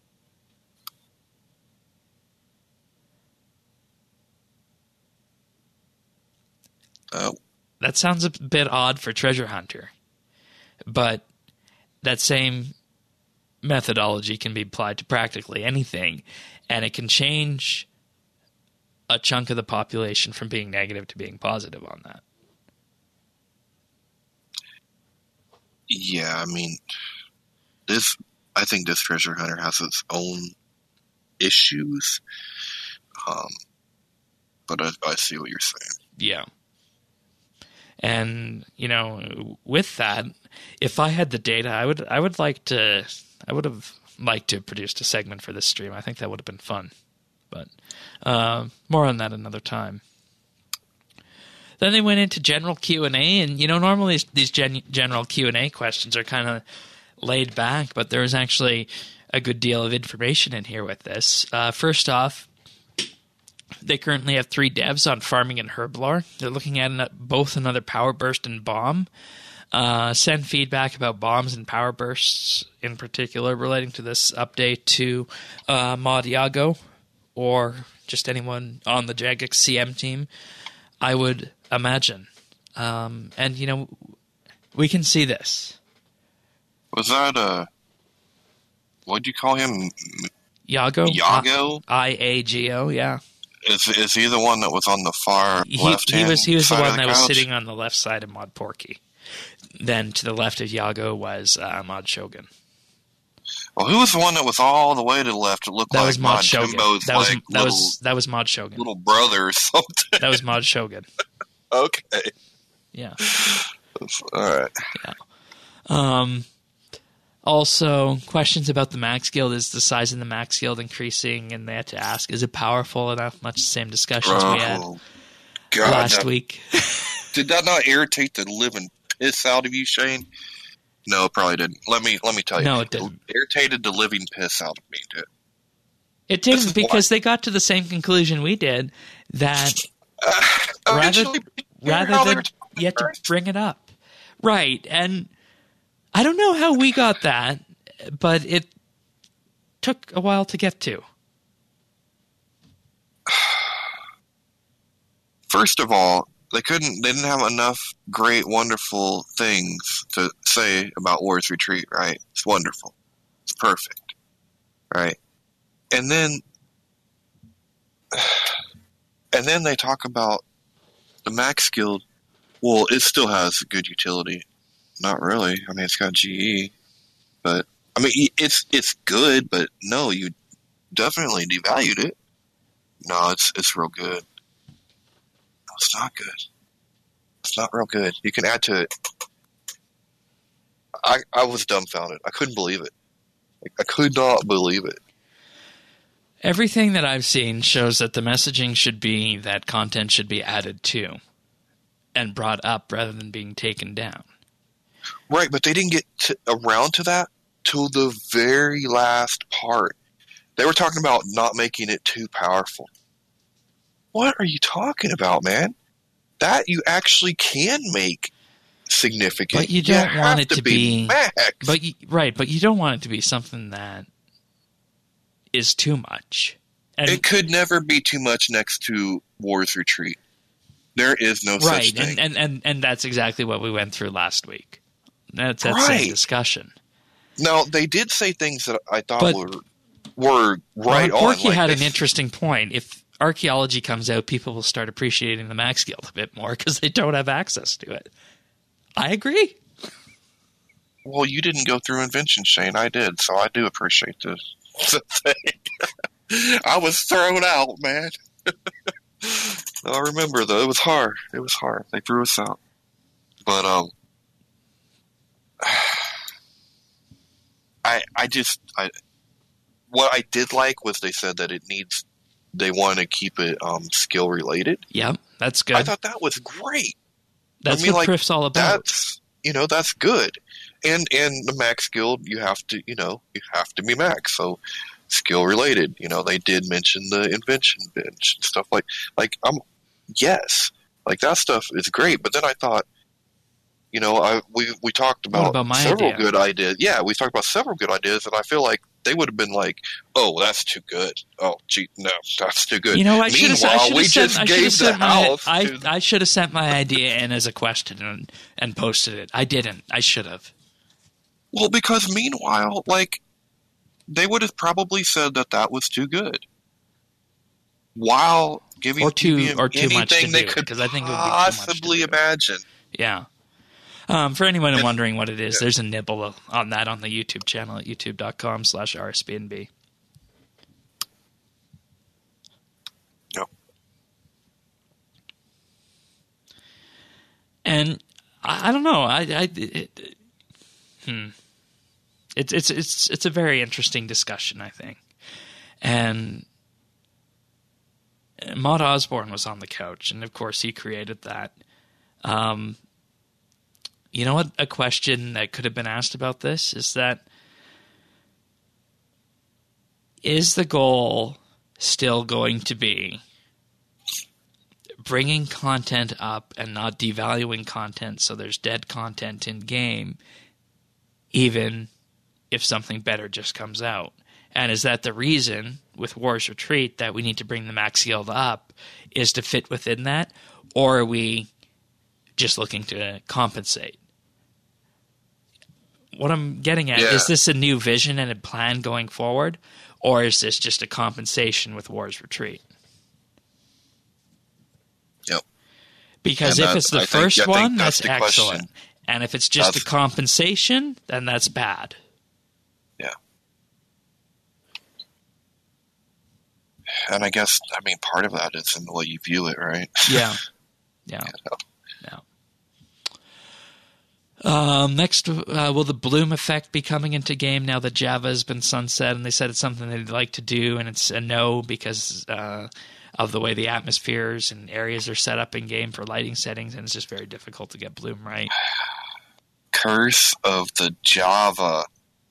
That sounds a bit odd for Treasure Hunter, but that same methodology can be applied to practically anything, and it can change a chunk of the population from being negative to being positive on that. Yeah, I think this Treasure Hunter has its own issues, but I see what you're saying. Yeah. And, with that, if I had the data, I would have liked to have produced a segment for this stream. I think that would have been fun. But more on that another time. Then they went into general Q&A, and, normally these general Q&A questions are kind of laid back, but there was actually a good deal of information in here with this. First off, they currently have 3 devs on farming and herblore. They're looking at both another power burst and bomb. Send feedback about bombs and power bursts in particular relating to this update to Mod Iago or just anyone on the Jagex CM team, I would imagine. And, we can see this. Was that what'd you call him? Yago? Yago? IAGO, yeah. Is he the one that was on the far left hand? He was the one that was couch? sitting on the left side of Mod Porky. Then to the left of Yago was Mod Shogun. Well, who was the one that was all the way to the left? It looked That like was Mod Mod Shogun. Timbo's That was Mod Shogun. little brother or something. That was Mod Shogun. Okay. Yeah. All right. Also, questions about the Max Guild. Is the size of the Max Guild increasing? And they had to ask, is it powerful enough? Much the same discussions we had last week. Did that not irritate the living piss out of you, Shane? No, it probably didn't. Let me tell you. No, it didn't. It irritated the living piss out of me, dude. It didn't, because they got to the same conclusion we did, that rather than you had to bring it up. Right, and I don't know how we got that, but it took a while to get to. First of all, they didn't have enough great, wonderful things to say about War's Retreat, right? It's wonderful. It's perfect, right? And then they talk about the Max Guild. Well, it still has good utility. Not really. I mean, it's got GE, but I mean, it's good, but no, you definitely devalued it. No, it's real good. No, it's not good. It's not real good. You can add to it. I was dumbfounded. I couldn't believe it. I could not believe it. Everything that I've seen shows that the messaging should be that content should be added to and brought up rather than being taken down. Right, but they didn't get around to that till the very last part. They were talking about not making it too powerful. What are you talking about, man? That you actually can make significant. But you don't want it to be max. But you don't want it to be something that is too much. And it could never be too much next to War's Retreat. There is no such thing. And that's exactly what we went through last week. That's that right. same discussion. Now, they did say things that I thought were right on. Porky had an interesting point. If archaeology comes out, people will start appreciating the Max Guild a bit more because they don't have access to it. I agree. Well, you didn't go through invention, Shane. I did, so I do appreciate this thing. I was thrown out, man. I remember, though. It was hard. It was hard. They threw us out. But, what I did like was they said that they want to keep it skill related. Yeah, that's good. I thought that was great. That's what Priff's all about. That's good. And the Max Guild, you have to be Max. So skill related. They did mention the invention bench and stuff yes, like that stuff is great. But then I thought, we talked about several good ideas. Yeah, we talked about several good ideas, and I feel like they would have been like, "Oh, that's too good. Oh, gee, no, that's too good." I should have sent my idea in as a question and posted it. I didn't. I should have. Well, because meanwhile, they would have probably said that was too good, while giving too anything much to they do, could because I think it would be too much possibly to do. imagine. Yeah. For anyone wondering what it is, there's a nibble on that on the YouTube channel at youtube.com/RSBNB. Yep. And I don't know. It's a very interesting discussion, I think. And Maud Osborne was on the couch, and of course he created that. You know what? A question that could have been asked about this is that, is the goal still going to be bringing content up and not devaluing content so there's dead content in game, even if something better just comes out? And is that the reason with War's Retreat that we need to bring the Max Guild up is to fit within that? Or are we just looking to compensate? what I'm getting at, is this a new vision and a plan going forward, or is this just a compensation with War's Retreat? Yep. Because And if it's the I first think one, that's that's the excellent. question. And if it's just a compensation, then that's bad. Yeah. And I guess, part of that is in the way you view it, right? Yeah. Yeah. Next, will the bloom effect be coming into game now that Java has been sunset? And they said it's something they'd like to do, and it's a no because of the way the atmospheres and areas are set up in game for lighting settings, and it's just very difficult to get bloom right. Curse of the Java.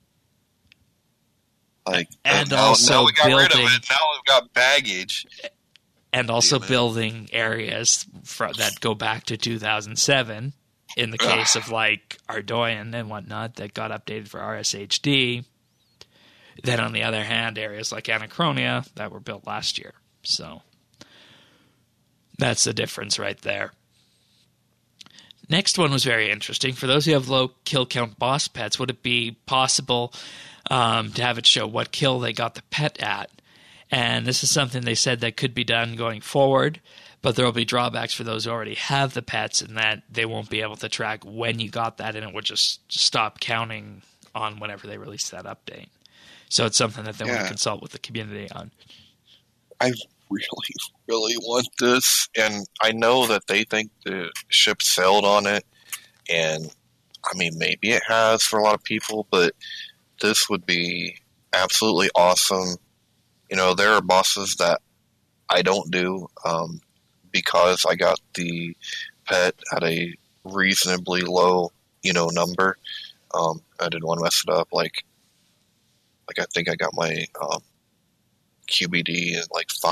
And now also we got rid of building, it. Now we've got baggage. and also building areas that go back to 2007. In the case of Ardoyan and whatnot that got updated for RSHD. Then on the other hand, areas like Anachronia that were built last year. So that's the difference right there. Next one was very interesting. For those who have low kill count boss pets, would it be possible to have it show what kill they got the pet at? And this is something they said that could be done going forward. But there will be drawbacks for those who already have the pets, and that they won't be able to track when you got that, and it would just stop counting on whenever they release that update. So it's something that they want to consult with the community on. I really, really want this, and I know that they think the ship sailed on it, and maybe it has for a lot of people, but this would be absolutely awesome. There are bosses that I don't do, because I got the pet at a reasonably low, number. I didn't want to mess it up. I think I got my QBD in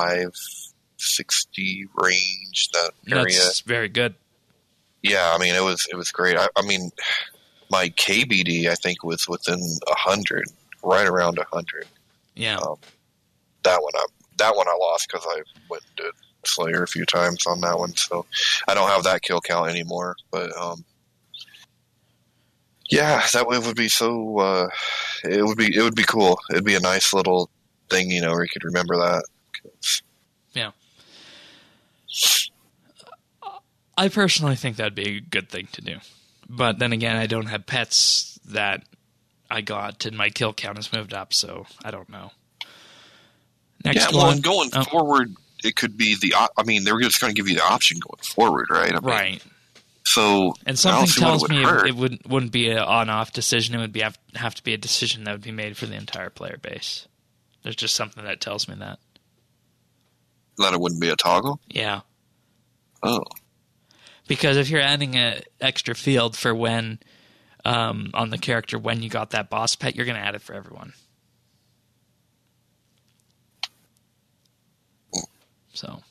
560 range. That area. That's very good. Yeah, it was great. My KBD I think was within 100, right around 100. Yeah. That one I lost because I went and did Slayer a few times on that one, so I don't have that kill count anymore. But that would be so. It would be cool. It'd be a nice little thing, where you could remember that. Yeah. I personally think that'd be a good thing to do, but then again, I don't have pets that I got, and my kill count has moved up, so I don't know. Next one, and going forward. It could be they were just going to give you the option going forward, right? Right. So, and something tells me it wouldn't be an on-off decision. It would have to be a decision that would be made for the entire player base. There's just something that tells me that it wouldn't be a toggle. Yeah. Oh. Because if you're adding an extra field for when on the character when you got that boss pet, you're going to add it for everyone. So,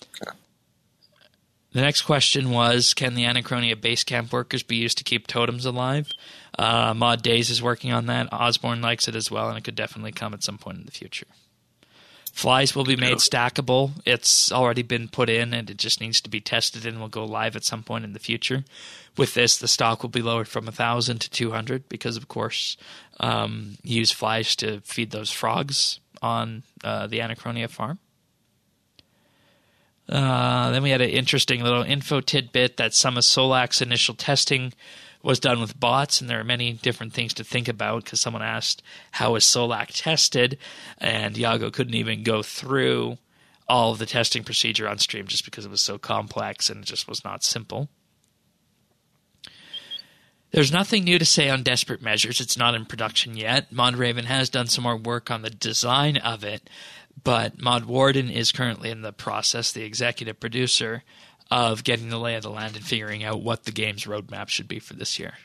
the next question was, can the Anachronia base camp workers be used to keep totems alive? Mod Days is working on that. Osborne likes it as well, and it could definitely come at some point in the future. Flies will be made stackable. It's already been put in, and it just needs to be tested and will go live at some point in the future. With this, the stock will be lowered from 1,000 to 200 because, of course, you use flies to feed those frogs on the Anachronia farm. Then we had an interesting little info tidbit that some of Solak's initial testing was done with bots, and there are many different things to think about because someone asked, how is Solak tested? And Yago couldn't even go through all of the testing procedure on stream just because it was so complex and it just was not simple. There's nothing new to say on Desperate Measures. It's not in production yet. Mondraven has done some more work on the design of it, but Mod Warden is currently in the process, the executive producer, of getting the lay of the land and figuring out what the game's roadmap should be for this year.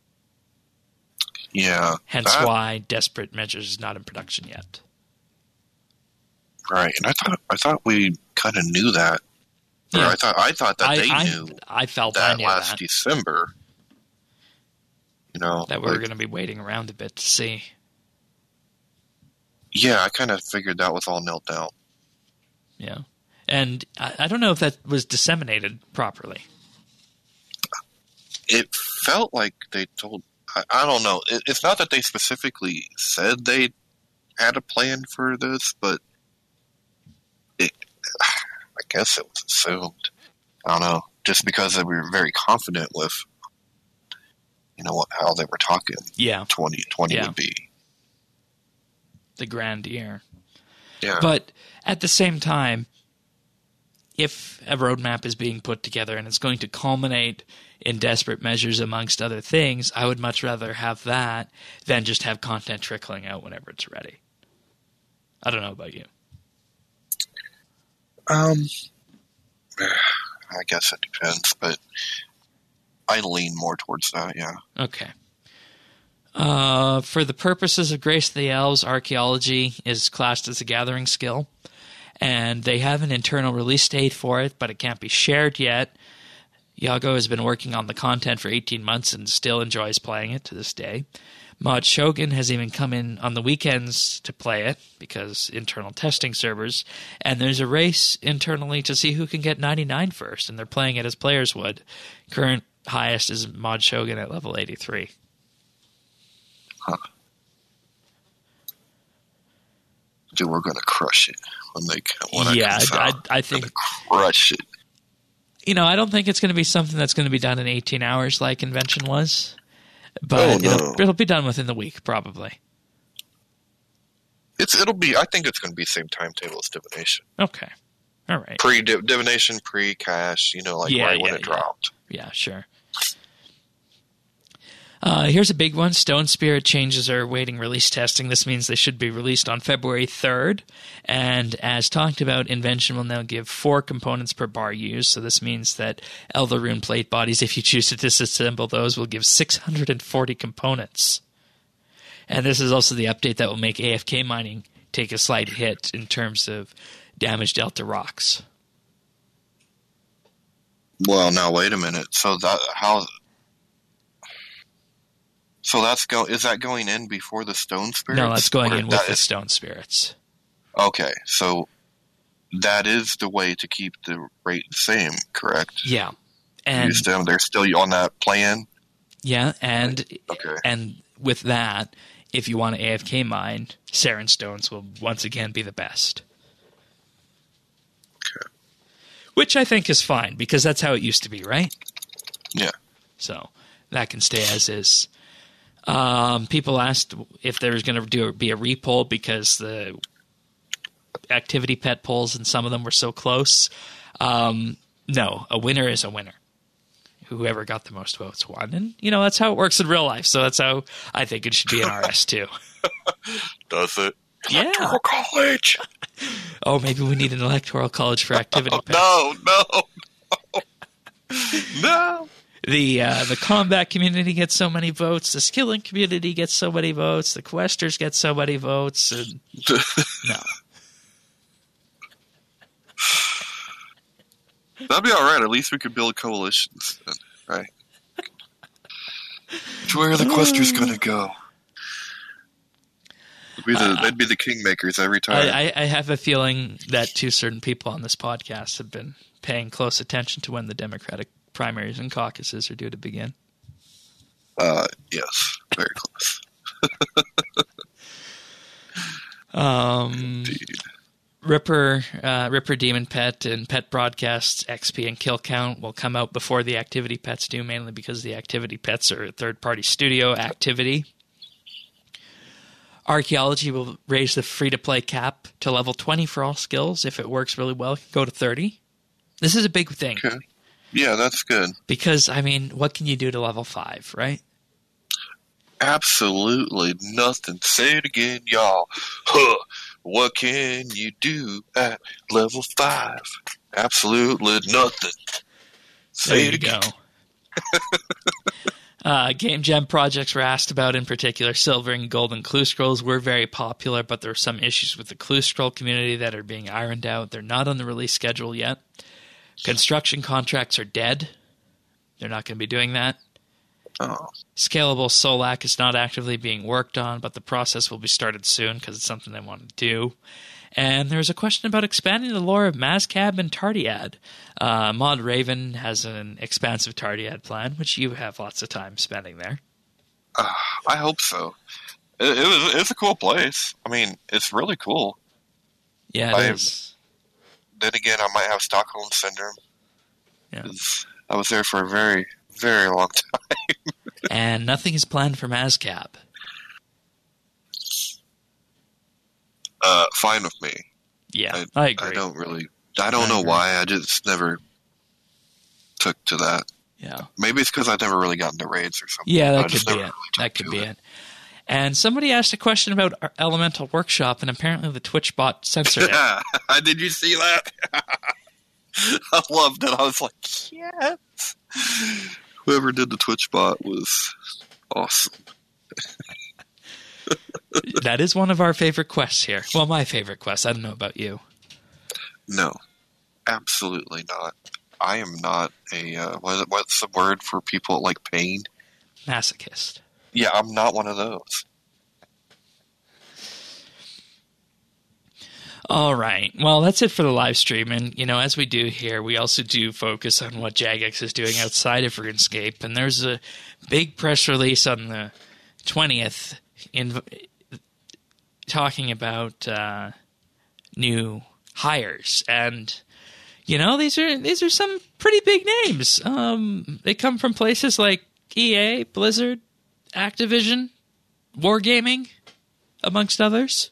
Yeah. Hence why Desperate Measures is not in production yet. Right, and I thought we kind of knew that. Or Yeah. I thought that they knew I felt that I knew last that. December. That we were going to be waiting around a bit to see. Yeah, I kind of figured that was all knelt down. Yeah. And I don't know if that was disseminated properly. It felt like they told... I don't know. It's not that they specifically said they had a plan for this, but I guess it was assumed. I don't know. Just because they were very confident with, how they were talking. Yeah. 2020 would be. The grand year. Yeah. But at the same time, if a roadmap is being put together and it's going to culminate in desperate measures amongst other things, I would much rather have that than just have content trickling out whenever it's ready. I don't know about you. I guess it depends, but I lean more towards that, yeah. Okay. For the purposes of Grace of the Elves, archaeology is classed as a gathering skill, and they have an internal release date for it, but it can't be shared yet. Yago has been working on the content for 18 months and still enjoys playing it to this day. Mod Shogun has even come in on the weekends to play it because internal testing servers, and there's a race internally to see who can get 99 first, and they're playing it as players would. Current highest is Mod Shogun at level 83. Huh. Dude, we're going to crush it when I think crush it. I don't think it's going to be something that's going to be done in 18 hours like Invention was. But it'll be done within the week, probably. It'll be. I think it's going to be the same timetable as Divination. Okay, all right. Divination, pre-cache. Right when it dropped. Yeah, sure. Here's a big one. Stone Spirit changes are awaiting release testing. This means they should be released on February 3rd. And as talked about, Invention will now give 4 components per bar used. So this means that Elder Rune plate bodies, if you choose to disassemble those, will give 640 components. And this is also the update that will make AFK mining take a slight hit in terms of damage dealt to rocks. Well, now wait a minute. So is that going in before the Stone Spirits? No, that's going in with the Stone Spirits. Okay, so that is the way to keep the rate the same, correct? Yeah. And they're still on that plan? Yeah, and okay. And with that, if you want to AFK mine, Saren Stones will once again be the best. Okay. Which I think is fine, because that's how it used to be, right? Yeah. So that can stay as is. People asked if there was going to be a repoll because the activity pet polls and some of them were so close. No, a winner is a winner. Whoever got the most votes won. And, that's how it works in real life. So that's how I think it should be in RS too. Does it? Yeah. Electoral college. Oh, maybe we need an electoral college for activity pets. No. The combat community gets so many votes. The skilling community gets so many votes. The questers get so many votes. And no. That'd be all right. At least we could build coalitions, right? Where are the questers going to go? They'd be the kingmakers every time. I have a feeling that 2 certain people on this podcast have been paying close attention to when the Democratic primaries and caucuses are due to begin. Yes, very close. Indeed. Ripper Demon Pet and Pet Broadcasts XP and Kill Count will come out before the activity pets do, mainly because the activity pets are a third-party studio activity. Archaeology will raise the free-to-play cap to level 20 for all skills. If it works really well, it can go to 30. This is a big thing. Okay. Yeah, that's good. Because, what can you do to level 5, right? Absolutely nothing. Say it again, y'all. Huh. What can you do at level 5? Absolutely nothing. Say it again. Game Jam projects were asked about, in particular, Silver and Golden Clue Scrolls were very popular, but there are some issues with the Clue Scroll community that are being ironed out. They're not on the release schedule yet. Construction contracts are dead. They're not going to be doing that. Oh. Scalable Solak is not actively being worked on, but the process will be started soon because it's something they want to do. And there's a question about expanding the lore of Mazcab and Tardiad. Mod Raven has an expansive Tardiad plan, which you have lots of time spending there. I hope so. It's a cool place. I mean, it's really cool. Yeah, it is. Then again, I might have Stockholm syndrome. Yeah. 'Cause I was there for a very, very long time. And nothing is planned for MASCAP. Fine with me. Yeah, I agree. I don't know why. I just never took to that. Yeah. Maybe it's because I never really got into raids or something. Yeah, that could be it. That could be it. And somebody asked a question about Elemental Workshop, and apparently the Twitch bot censored it. Did you see that? I loved it. I was like, yes. Whoever did the Twitch bot was awesome. That is one of our favorite quests here. Well, my favorite quest. I don't know about you. No, absolutely not. I am not a, what's the word for people that like pain? Masochist. Yeah, I'm not one of those. All right. Well, that's it for the live stream. And, as we do here, we also do focus on what Jagex is doing outside of RuneScape. And there's a big press release on the 20th talking about new hires. And, these are some pretty big names. They come from places like EA, Blizzard, Activision, Wargaming, amongst others.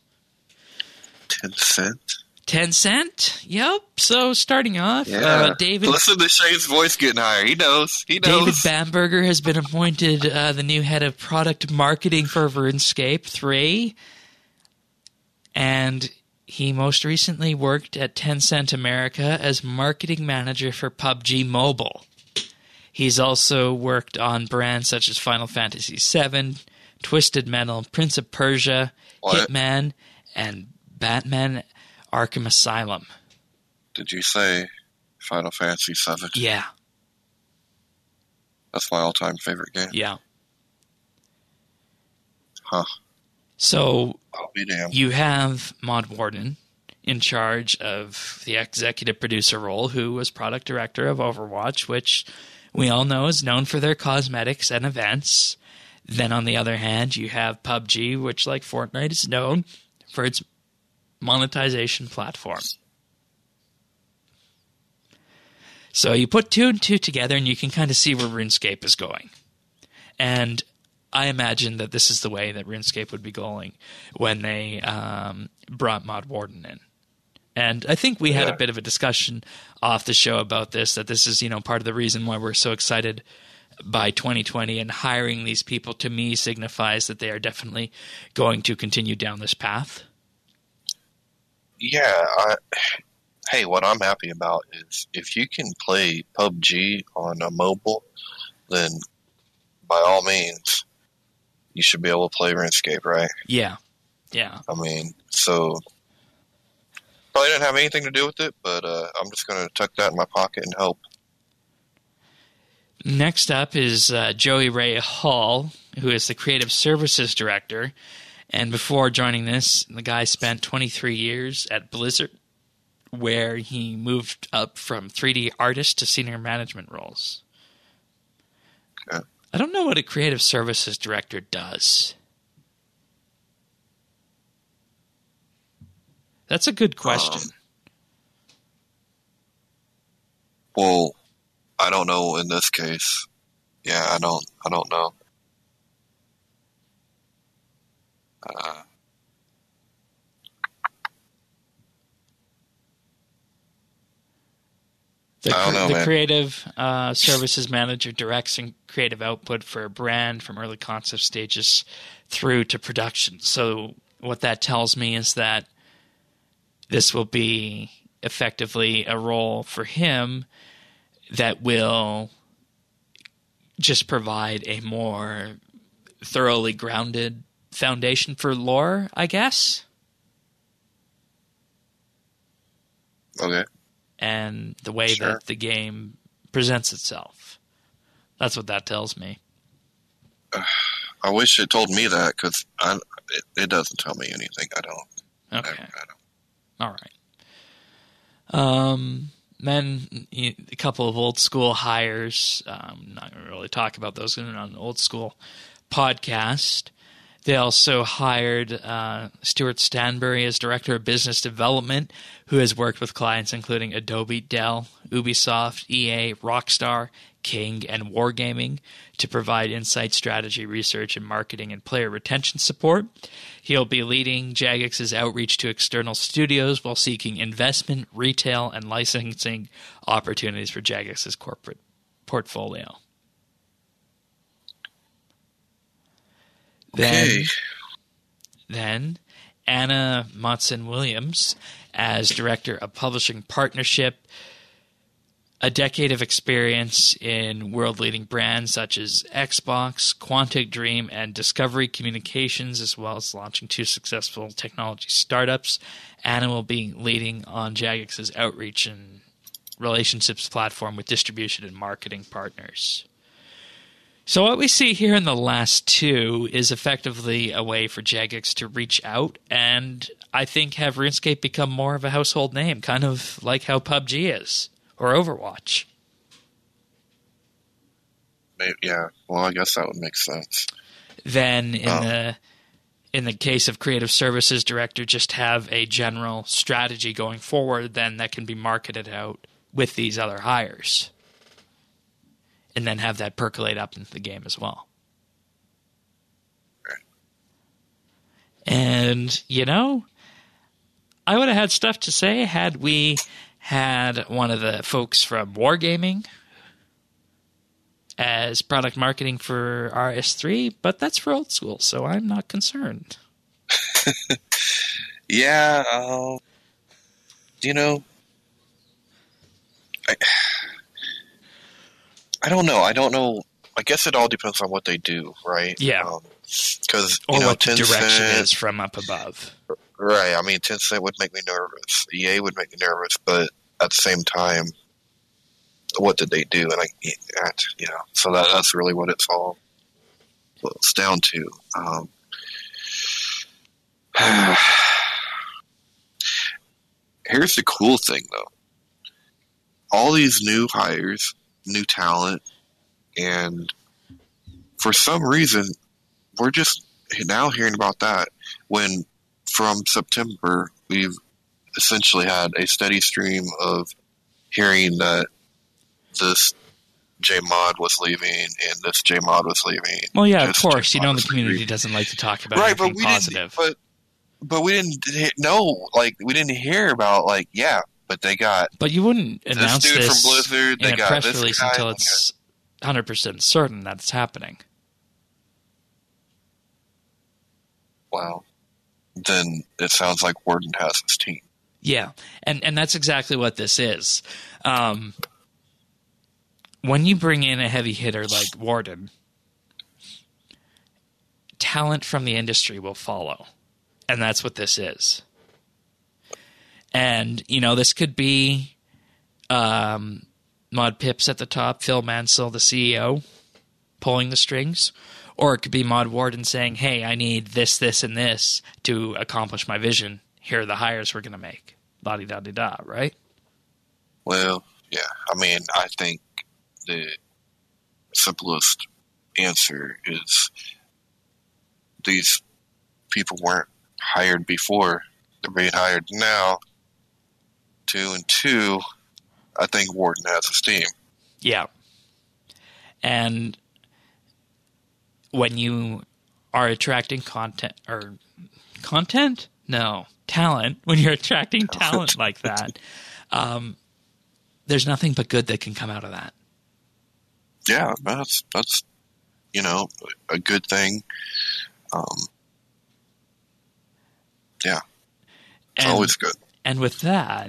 Tencent? Yep. So starting off, David... Listen to Shane's voice getting higher. He knows. David Bamberger has been appointed the new head of product marketing for RuneScape 3. And he most recently worked at Tencent America as marketing manager for PUBG Mobile. He's also worked on brands such as Final Fantasy VII, Twisted Metal, Prince of Persia, Hitman, and Batman Arkham Asylum. Did you say Final Fantasy VII? Yeah. That's my all-time favorite game. Yeah. Huh. So, I'll be damned. You have Mod Warden in charge of the executive producer role, who was product director of Overwatch, which we all know is known for their cosmetics and events. Then on the other hand, you have PUBG, which, like Fortnite, is known for its monetization platform. So you put two and two together and you can kind of see where RuneScape is going. And I imagine that this is the way that RuneScape would be going when they brought Mod Warden in. And I think we had a bit of a discussion off the show about this, that this is, part of the reason why we're so excited by 2020, and hiring these people to me signifies that they are definitely going to continue down this path. Yeah. Hey, what I'm happy about is if you can play PUBG on a mobile, then by all means, you should be able to play RuneScape, right? Yeah. Yeah. I mean, so probably didn't have anything to do with it, but I'm just going to tuck that in my pocket and hope. Next up is Joey Ray Hall, who is the creative services director. And before joining this, the guy spent 23 years at Blizzard, where he moved up from 3D artist to senior management roles. Okay. I don't know what a creative services director does. That's a good question. Well, I don't know in this case. Yeah, I don't know. The creative services manager directs and creative output for a brand from early concept stages through to production. So what that tells me is that this will be effectively a role for him that will just provide a more thoroughly grounded foundation for lore, I guess. Okay. And the way that the game presents itself. That's what that tells me. I wish it told me that, because it doesn't tell me anything. I don't. Okay. All right. Then a couple of old school hires. I'm not going to really talk about those. They're on the old school podcast. They also hired Stuart Stanbury as Director of Business Development, who has worked with clients including Adobe, Dell, Ubisoft, EA, Rockstar, King, and Wargaming to provide insight, strategy, research, and marketing and player retention support. He'll be leading Jagex's outreach to external studios while seeking investment, retail, and licensing opportunities for Jagex's corporate portfolio. Okay. Then Anna Motson-Williams as Director of Publishing Partnership. A decade of experience in world-leading brands such as Xbox, Quantic Dream, and Discovery Communications, as well as launching 2 successful technology startups. Anna will be leading on Jagex's outreach and relationships platform with distribution and marketing partners. So what we see here in the last 2 is effectively a way for Jagex to reach out and I think have RuneScape become more of a household name, kind of like how PUBG is, or Overwatch. Maybe, yeah, well, I guess that would make sense. Then in the case of creative services director, just have a general strategy going forward then that can be marketed out with these other hires. And then have that percolate up into the game as well. Right. And, I would have had stuff to say had we had one of the folks from Wargaming as product marketing for RS3, but that's for old school, so I'm not concerned. Yeah, I don't know. I don't know. I guess it all depends on what they do, right? Yeah. Because or what the Tencent, direction is from up above. Right. I mean, Tencent would make me nervous. EA would make me nervous, but at the same time, what did they do? And so that's really what it's all boils down to. Here's the cool thing, though. All these new hires, new talent, and for some reason, we're just now hearing about that when from September, we've essentially had a steady stream of hearing that this JMod was leaving and this JMod was leaving. Well, yeah, of course. The community doesn't like to talk about anything positive. But we didn't know, we didn't hear about, but they got. But you wouldn't announce this dude this from Blizzard, in a press release until it's 100% certain that it's happening. Wow. Then it sounds like Warden has his team. Yeah, and that's exactly what this is. When you bring in a heavy hitter like Warden, talent from the industry will follow. And that's what this is. And, this could be Mod Pips at the top, Phil Mansell, the CEO, pulling the strings. Or it could be Mod Warden saying, hey, I need this, this, and this to accomplish my vision. Here are the hires we're going to make. La-di-da-di-da, right? Well, yeah. I mean, I think the simplest answer is these people weren't hired before. They're being hired now. 2 and 2, I think Warden has his team. Yeah. And when you are attracting talent, when you're attracting talent like that, there's nothing but good that can come out of that. Yeah, that's a good thing. Yeah, it's always good. And with that,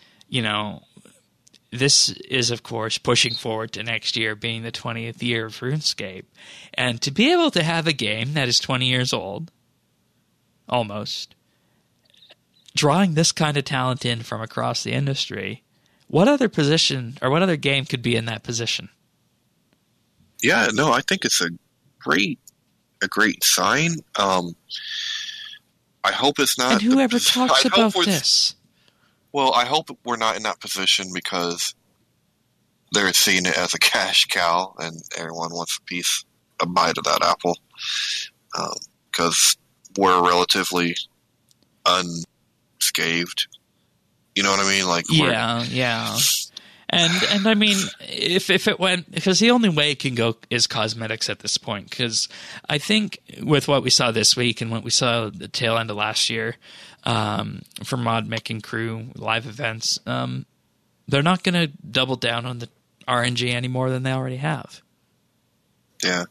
this is, of course, pushing forward to next year being the 20th year of RuneScape. And to be able to have a game that is 20 years old, almost, drawing this kind of talent in from across the industry, what other position or what other game could be in that position? Yeah, no, I think it's a great sign. I hope it's not. And whoever talks about this. Well, I hope we're not in that position because they're seeing it as a cash cow and everyone wants a bite of that apple. because we're relatively unscathed. You know what I mean? Like, yeah. And I mean, if it went, because the only way it can go is cosmetics at this point. Because I think with what we saw this week and what we saw the tail end of last year for Mod Mick and crew live events, they're not going to double down on the RNG any more than they already have. Yeah.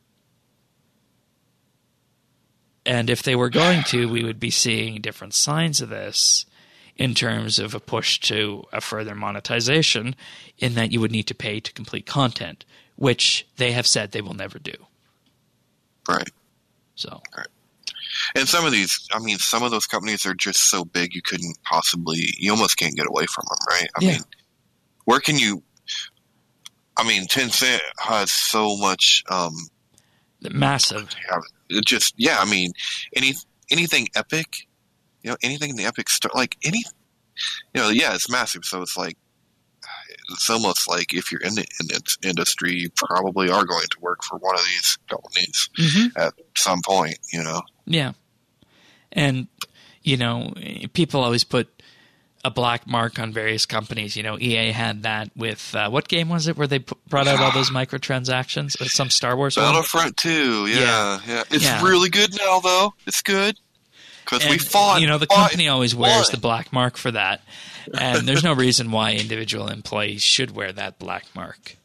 And if they were going to, we would be seeing different signs of this in terms of a push to a further monetization, in that you would need to pay to complete content, which they have said they will never do. Right. So. Right. And some of these, I mean, some of those companies are just so big you almost can't get away from them, right? I mean, where can you, Tencent has so much. Massive. It just, I mean, anything Epic, anything in the Epic store, like it's massive. So it's like, it's almost like if you're in the industry, you probably are going to work for one of these companies at some point, Yeah. And, people always put a black mark on various companies. EA had that with, what game was it where they brought out all those microtransactions? Some Star Wars Battlefront 2, yeah. It's really good now, though. It's good. Because we fought. The company always wears the black mark for that. And there's no reason why individual employees should wear that black mark.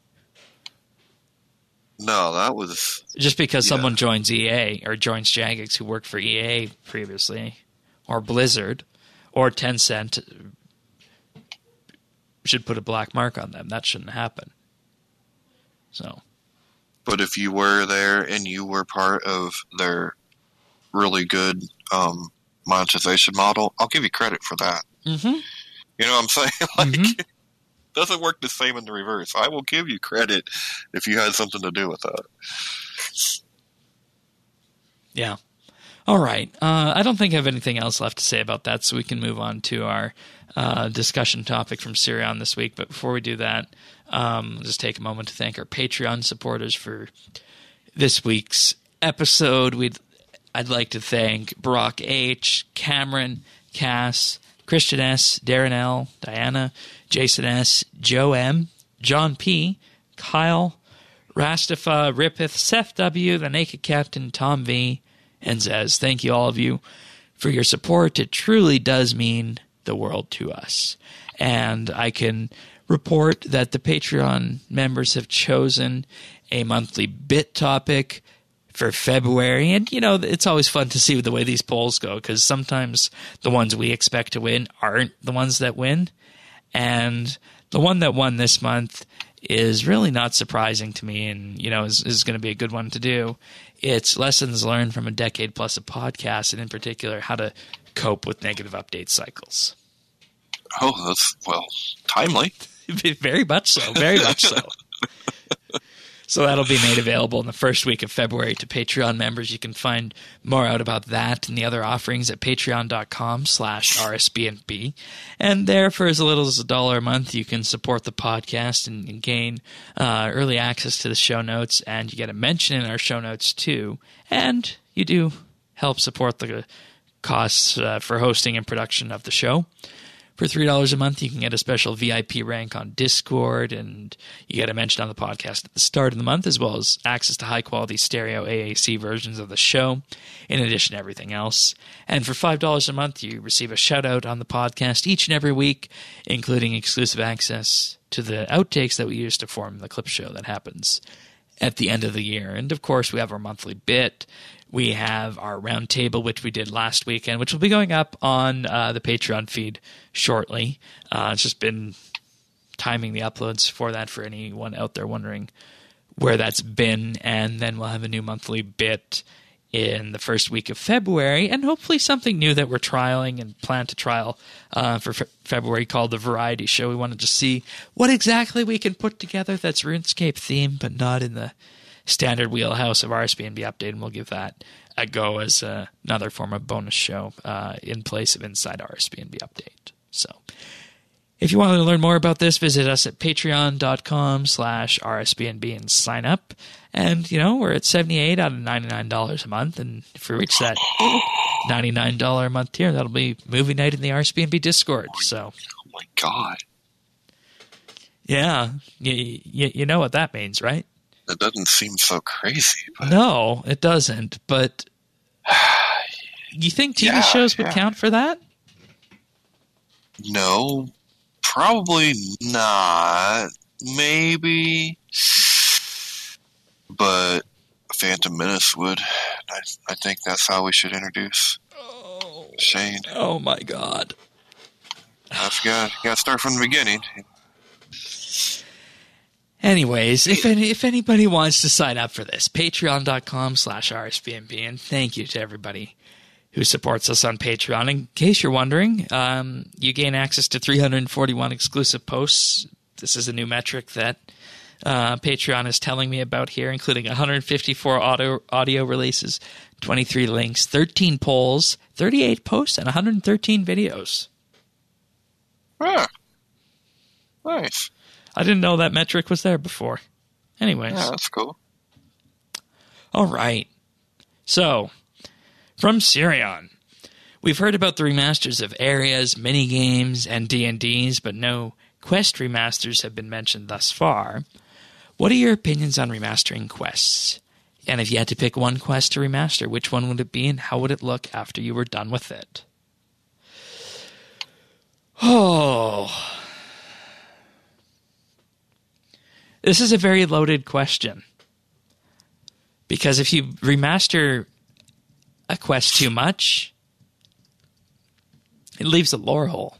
No, that was... Just because someone joins EA or joins Jagex who worked for EA previously, or Blizzard, or Tencent should put a black mark on them. That shouldn't happen. So. But if you were there and you were part of their really good monetization model, I'll give you credit for that. Mm-hmm. You know what I'm saying? Like, doesn't work the same in the reverse. I will give you credit if you had something to do with that. Yeah. All right. I don't think I have anything else left to say about that, so we can move on to our discussion topic from Sirion this week. But before we do that, I'll just take a moment to thank our Patreon supporters for this week's episode. I'd like to thank Brock H., Cameron, Cass, Christian S., Darren L., Diana, Jason S., Joe M., John P., Kyle, Rastafa, Rippeth, Seth W., The Naked Captain, Tom V., and Zez. Thank you, all of you, for your support. It truly does mean the world to us. And I can report that the Patreon members have chosen a monthly bit topic for February. And, it's always fun to see the way these polls go, because sometimes the ones we expect to win aren't the ones that win. And the one that won this month is really not surprising to me, and, is going to be a good one to do. It's lessons learned from a decade plus of podcasts, and in particular, how to cope with negative update cycles. Oh, that's, timely. Very much so. Very much so. So that'll be made available in the first week of February to Patreon members. You can find more out about that and the other offerings at patreon.com/RSBNB. And there, for as little as $1 a month, you can support the podcast and gain early access to the show notes, and you get a mention in our show notes too. And you do help support the costs for hosting and production of the show. For $3 a month, you can get a special VIP rank on Discord, and you get a mention on the podcast at the start of the month, as well as access to high-quality stereo AAC versions of the show, in addition to everything else. And for $5 a month, you receive a shout-out on the podcast each and every week, including exclusive access to the outtakes that we use to form the clip show that happens at the end of the year. And, of course, we have our monthly bit. We have our roundtable, which we did last weekend, which will be going up on the Patreon feed shortly. It's just been timing the uploads for that for anyone out there wondering where that's been. And then we'll have a new monthly bit in the first week of February, and hopefully something new that we're trialing and plan to trial for February called the Variety Show. We wanted to see what exactly we can put together that's RuneScape themed, but not in the standard wheelhouse of RSBNB Update, and we'll give that a go as another form of bonus show in place of Inside RSBNB Update. So If you want to learn more about this, visit us at patreon.com/RSBNB and sign up. And, we're at $78 out of $99 a month. And if we reach that $99 a month tier, that'll be movie night in the RSBNB Discord. So, oh my God. Yeah. You know what that means, right? It doesn't seem so crazy. But... No, it doesn't. But you think TV shows would count for that? No. Probably not. Maybe. But Phantom Menace would. I think that's how we should introduce Shane. Oh, my God. You got to start from the beginning. Anyways, if anybody wants to sign up for this, patreon.com/RSBNB, and thank you to everybody who supports us on Patreon. In case you're wondering, you gain access to 341 exclusive posts. This is a new metric that Patreon is telling me about here, including 154 audio releases, 23 links, 13 polls, 38 posts, and 113 videos. Ah, nice. I didn't know that metric was there before. Anyways. Yeah, that's cool. All right. So... From Sirion, we've heard about the remasters of areas, minigames, and D&Ds, but no Quest remasters have been mentioned thus far. What are your opinions on remastering Quests? And if you had to pick one Quest to remaster, which one would it be, and how would it look after you were done with it? Oh. This is a very loaded question. Because if you remaster a Quest too much, it leaves a lore hole.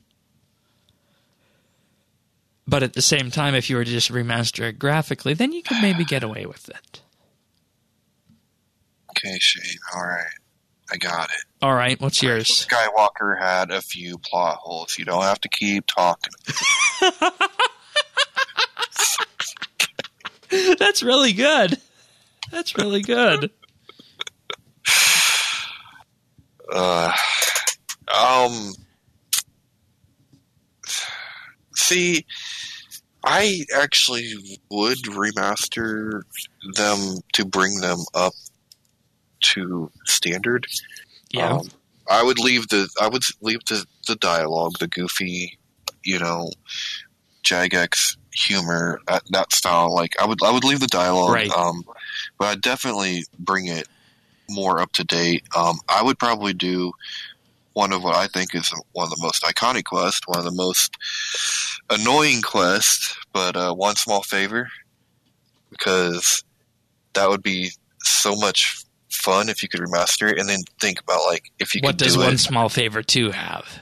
But at the same time, if you were to just remaster it graphically, then you could maybe get away with it. Okay, Shane. All right. I got it. All right. What's yours? Skywalker had a few plot holes. You don't have to keep talking. That's really good. That's really good. See, I actually would remaster them to bring them up to standard. Yeah. I would leave the dialogue, the goofy, Jagex humor, that style. Like I would leave the dialogue, right. But I'd definitely bring it more up to date. I would probably do one of what I think is one of the most iconic quests, one of the most annoying quests, but one small favor, because that would be so much fun if you could remaster it, and then think about if you what could do does it. One Small Favor 2 have?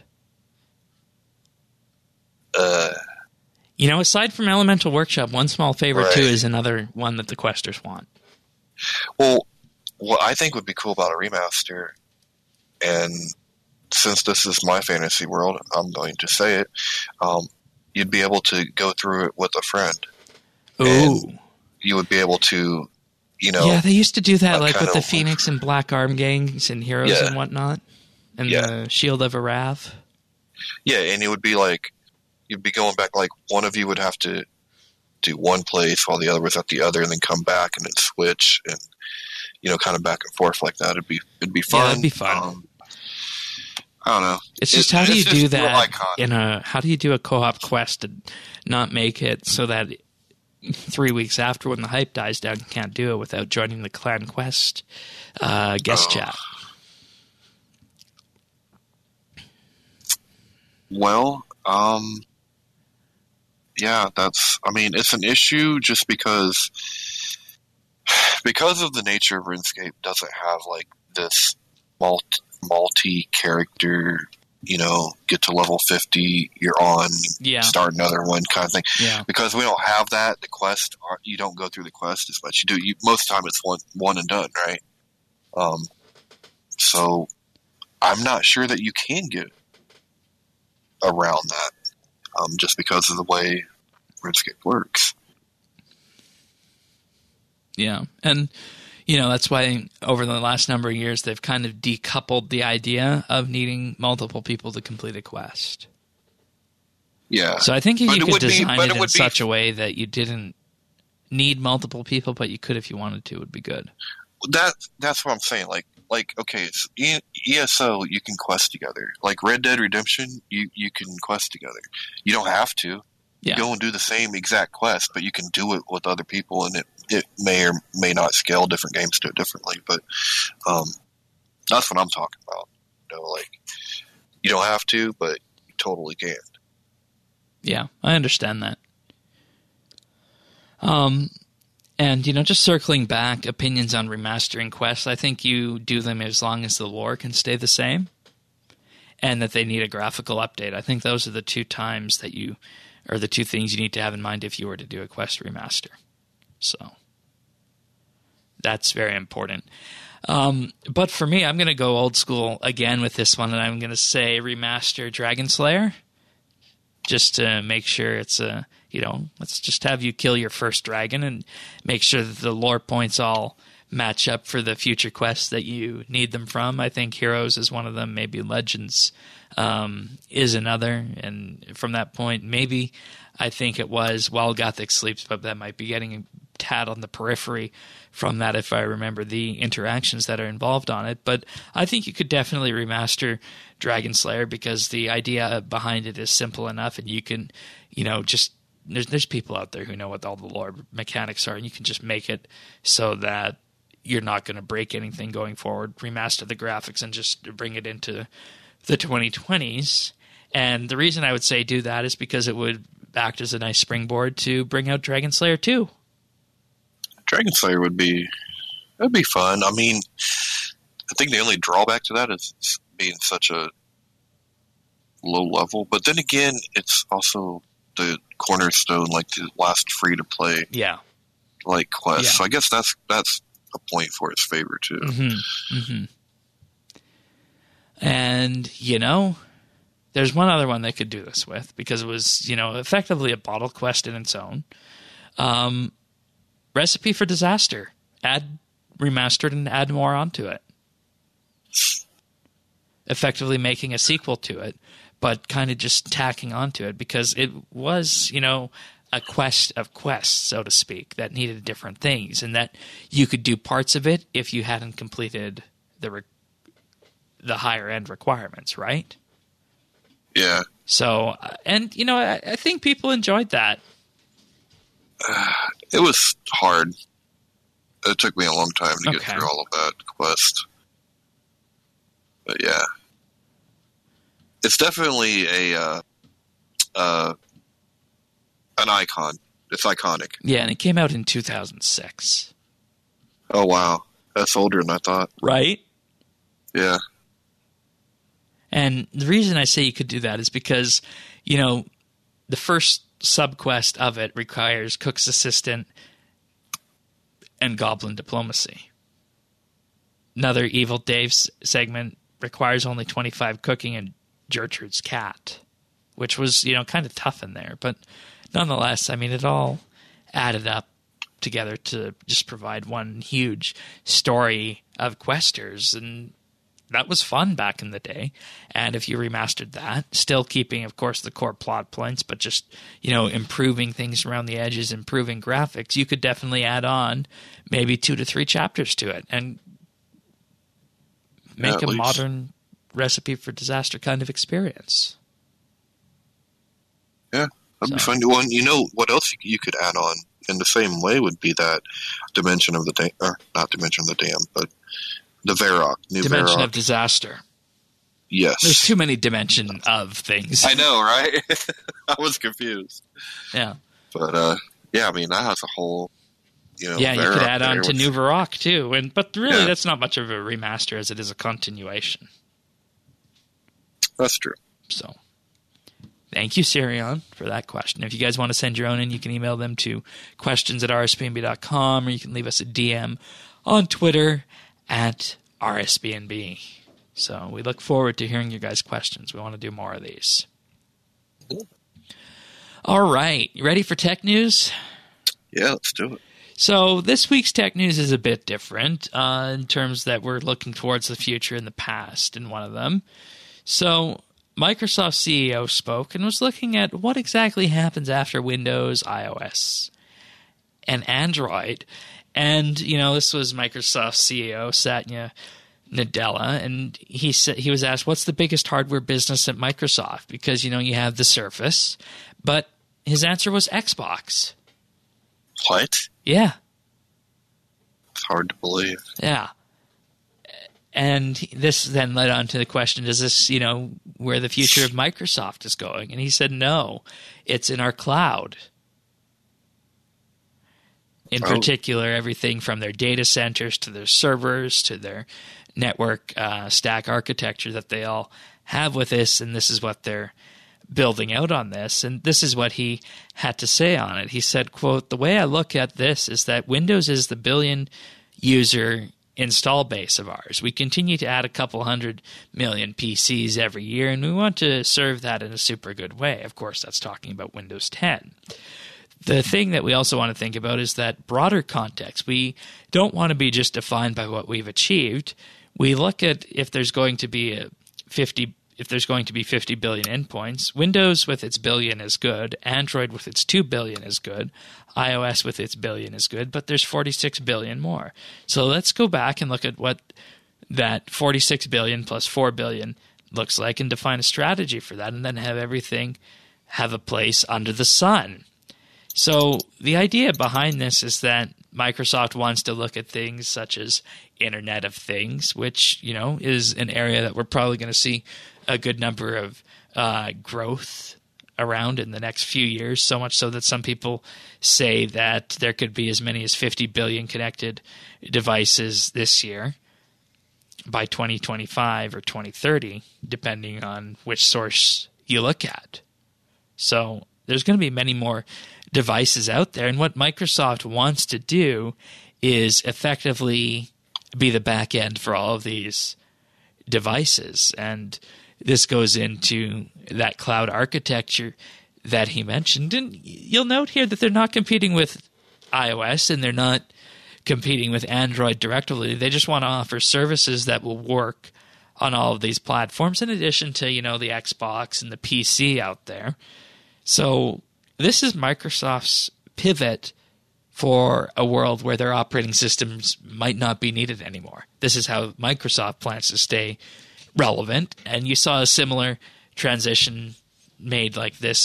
Aside from Elemental Workshop, One Small Favor 2 is another one that the questers want. Well, what I think would be cool about a remaster, and since this is my fantasy world, I'm going to say it, you'd be able to go through it with a friend. Ooh. And you would be able to, Yeah, they used to do that with the Phoenix and Black Arm gangs and Heroes and whatnot. And the Shield of Arav. Yeah, and it would be you'd be going back, one of you would have to do one place while the other was at the other, and then come back and then switch, and, kind of back and forth like that. It'd be fun. Yeah, it'd be fun. I don't know. It's just how do you do that how do you do a co-op quest and not make it so that 3 weeks after, when the hype dies down, you can't do it without joining the Clan Quest guest chat? Well, yeah, it's an issue just because of the nature of RuneScape doesn't have this multi-character, get to level 50, you're on, start another one kind of thing. Yeah. Because we don't have that, the quest, you don't go through the quest as much. Most of the time it's one and done, right? So I'm not sure that you can get around that, just because of the way RuneScape works. Yeah, and that's why over the last number of years they've kind of decoupled the idea of needing multiple people to complete a quest. Yeah. So I think if But you it could would be- design but it it in would be- such a way that you didn't need multiple people, but you could if you wanted to, it would be good. That's what I'm saying. Like okay, it's ESO you can quest together. Like Red Dead Redemption, you can quest together. You don't have to. Yeah. You go and do the same exact quest, but you can do it with other people, and it may or may not scale. Different games do it differently, but that's what I'm talking about. You know, like you don't have to, but you totally can. Yeah, I understand that. And, just circling back, opinions on remastering quests, I think you do them as long as the lore can stay the same and that they need a graphical update. I think those are the two times the two things you need to have in mind if you were to do a quest remaster. So that's very important. But for me, I'm going to go old school again with this one, and I'm going to say remaster Dragon Slayer just to make sure it's let's just have you kill your first dragon and make sure that the lore points all match up for the future quests that you need them from. I think Heroes is one of them. Maybe Legends is another. And from that point, maybe I think it was While Gothic Sleeps, but that might be getting a tad on the periphery from that if I remember the interactions that are involved on it. But I think you could definitely remaster Dragon Slayer because the idea behind it is simple enough, and you can, just there's people out there who know what all the lore mechanics are, and you can just make it so that you're not going to break anything going forward. Remaster the graphics and just bring it into the 2020s. And the reason I would say do that is because it would act as a nice springboard to bring out Dragon Slayer 2. Dragon Slayer that'd be fun. I mean, I think the only drawback to that is being such a low level. But then again, it's also the cornerstone, like the last free to play, like quest. Yeah. So I guess that's a point for its favor too. Mm-hmm. Mm-hmm. And there's one other one they could do this with because it was effectively a bottle quest in its own. Recipe for Disaster. Add remastered and add more onto it. Effectively making a sequel to it, but kind of just tacking onto it because it was, a quest of quests, so to speak, that needed different things, and that you could do parts of it if you hadn't completed the higher end requirements, right? Yeah. So, and I think people enjoyed that. It was hard. It took me a long time to get Okay. through all of that quest. But yeah. It's definitely an icon. It's iconic. Yeah, and it came out in 2006. Oh wow. That's older than I thought. Right? Yeah. And the reason I say you could do that is because, the first subquest of it requires Cook's Assistant and Goblin Diplomacy. Another Evil Dave segment requires only 25 cooking and Gertrude's cat, which was, kind of tough in there. But nonetheless, I mean, it all added up together to just provide one huge story of questers, and that was fun back in the day. And if you remastered that, still keeping, of course, the core plot points, but just, improving things around the edges, improving graphics, you could definitely add on maybe 2 to 3 chapters to it and make a modern Recipe for Disaster kind of experience. Yeah, that'd be fun. Well, what else you could add on in the same way would be that Dimension of the Dam, or not Dimension of the Dam, but the Varrock, new Dimension Varrock. of Disaster. Yes. There's too many dimension of things. I know, right? I was confused. Yeah. But, yeah, I mean, that has a whole, Yeah, you Varrock could add on there to with- New Varrock, too. But really, Yeah. that's not much of a remaster as it is a continuation. That's true. So, thank you, Sirion, for that question. If you guys want to send your own in, you can email them to questions@rsbnb.com, or you can leave us a DM on Twitter @RSBNB. So we look forward to hearing your guys' questions. We want to do more of these. All right. You ready for tech news? Yeah, let's do it. So this week's tech news is a bit different in terms that we're looking towards the future and the past in one of them. So Microsoft CEO spoke and was looking at what exactly happens after Windows, iOS, and Android. And, this was Microsoft CEO Satya Nadella, and he was asked, what's the biggest hardware business at Microsoft? Because, you have the Surface, but his answer was Xbox. What? Yeah. It's hard to believe. Yeah. And this then led on to the question, is this, where the future of Microsoft is going? And he said, no, it's in our cloud. In particular, everything from their data centers to their servers to their network stack architecture that they all have with this, and this is what they're building out on this. And this is what he had to say on it. He said, quote, the way I look at this is that Windows is the billion-user install base of ours. We continue to add a couple 100 million PCs every year, and we want to serve that in a super good way. Of course, that's talking about Windows 10. The thing that we also want to think about is that broader context. We don't want to be just defined by what we've achieved. We look at if there's going to be 50 billion endpoints. Windows with its billion is good. Android with its 2 billion is good. iOS with its billion is good. But there's 46 billion more. So let's go back and look at what that 46 billion plus 4 billion looks like and define a strategy for that, and then have everything have a place under the sun. So the idea behind this is that Microsoft wants to look at things such as Internet of Things, which, is an area that we're probably going to see a good number of growth around in the next few years, so much so that some people say that there could be as many as 50 billion connected devices this year by 2025 or 2030, depending on which source you look at. So there's going to be many more devices out there, and what Microsoft wants to do is effectively be the back end for all of these devices. And this goes into that cloud architecture that he mentioned. And you'll note here that they're not competing with iOS and they're not competing with Android directly. They just want to offer services that will work on all of these platforms, in addition to, the Xbox and the PC out there. So this is Microsoft's pivot for a world where their operating systems might not be needed anymore. This is how Microsoft plans to stay relevant. And you saw a similar transition made like this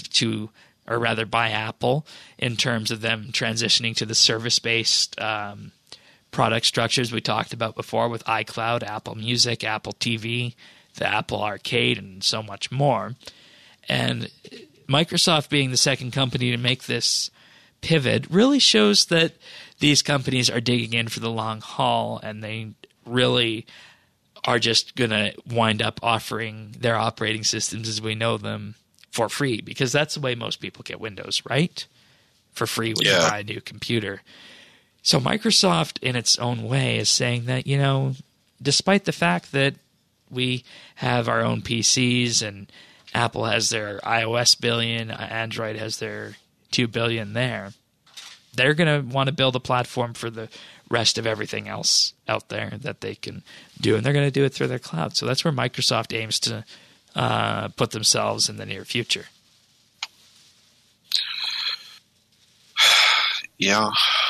by Apple in terms of them transitioning to the service-based product structures we talked about before with iCloud, Apple Music, Apple TV, the Apple Arcade, and so much more. And Microsoft being the second company to make this pivot really shows that these companies are digging in for the long haul, and they really are just going to wind up offering their operating systems as we know them for free, because that's the way most people get Windows, right? For free when you buy a new computer. So Microsoft, in its own way, is saying that, despite the fact that we have our own PCs and Apple has their iOS billion, Android has their 2 billion there, they're going to want to build a platform for the rest of everything else out there that they can do, and they're going to do it through their cloud. So that's where Microsoft aims to put themselves in the near future. Yeah.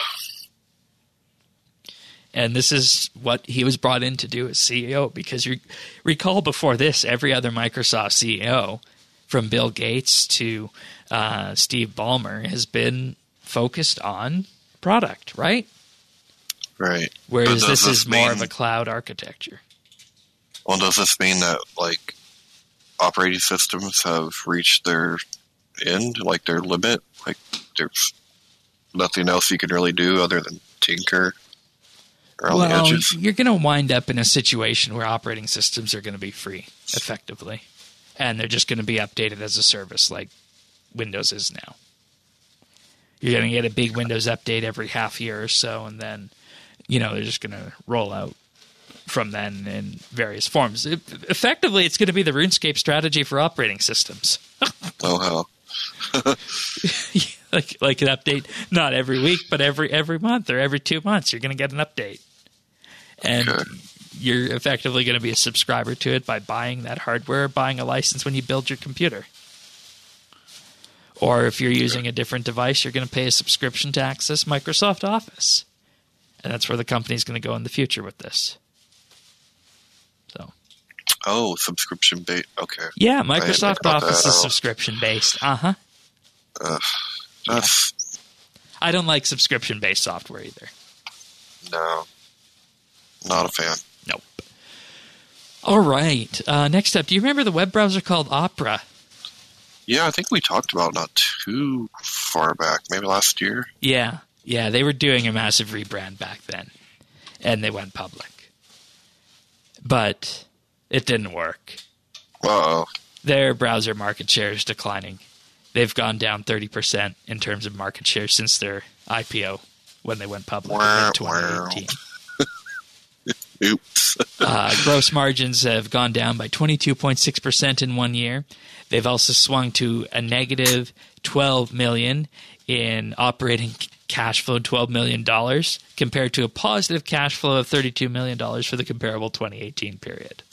And this is what he was brought in to do as CEO, because you recall before this, every other Microsoft CEO, from Bill Gates to Steve Ballmer, has been focused on product, right? Right. Whereas this is more of a cloud architecture. Well, does this mean that, operating systems have reached their end, their limit? There's nothing else you can really do other than tinker around the edges? You're going to wind up in a situation where operating systems are going to be free, effectively. And they're just going to be updated as a service like Windows is now. You're going to get a big Windows update every half year or so, and then, they're just going to roll out from then in various forms. Effectively, it's going to be the RuneScape strategy for operating systems. Oh, hell. like an update, not every week, but every month or every 2 months, you're going to get an update. And you're effectively going to be a subscriber to it by buying that hardware, buying a license when you build your computer. Or if you're using a different device, you're going to pay a subscription to access Microsoft Office. And that's where the company's going to go in the future with this. So. Oh, subscription-based. Okay. Yeah, Microsoft Office is subscription-based. Uh-huh. That's... I don't like subscription-based software either. No. Not a fan. Nope. All right. Next up, do you remember the web browser called Opera? Yeah, I think we talked about it not too far back, maybe last year. Yeah, they were doing a massive rebrand back then, and they went public. But it didn't work. Uh-oh. Their browser market share is declining. They've gone down 30% in terms of market share since their IPO when they went public in 2018. Oops. Gross margins have gone down by 22.6% in 1 year. They've also swung to a negative $12 million in operating cash flow, $12 million, compared to a positive cash flow of $32 million for the comparable 2018 period.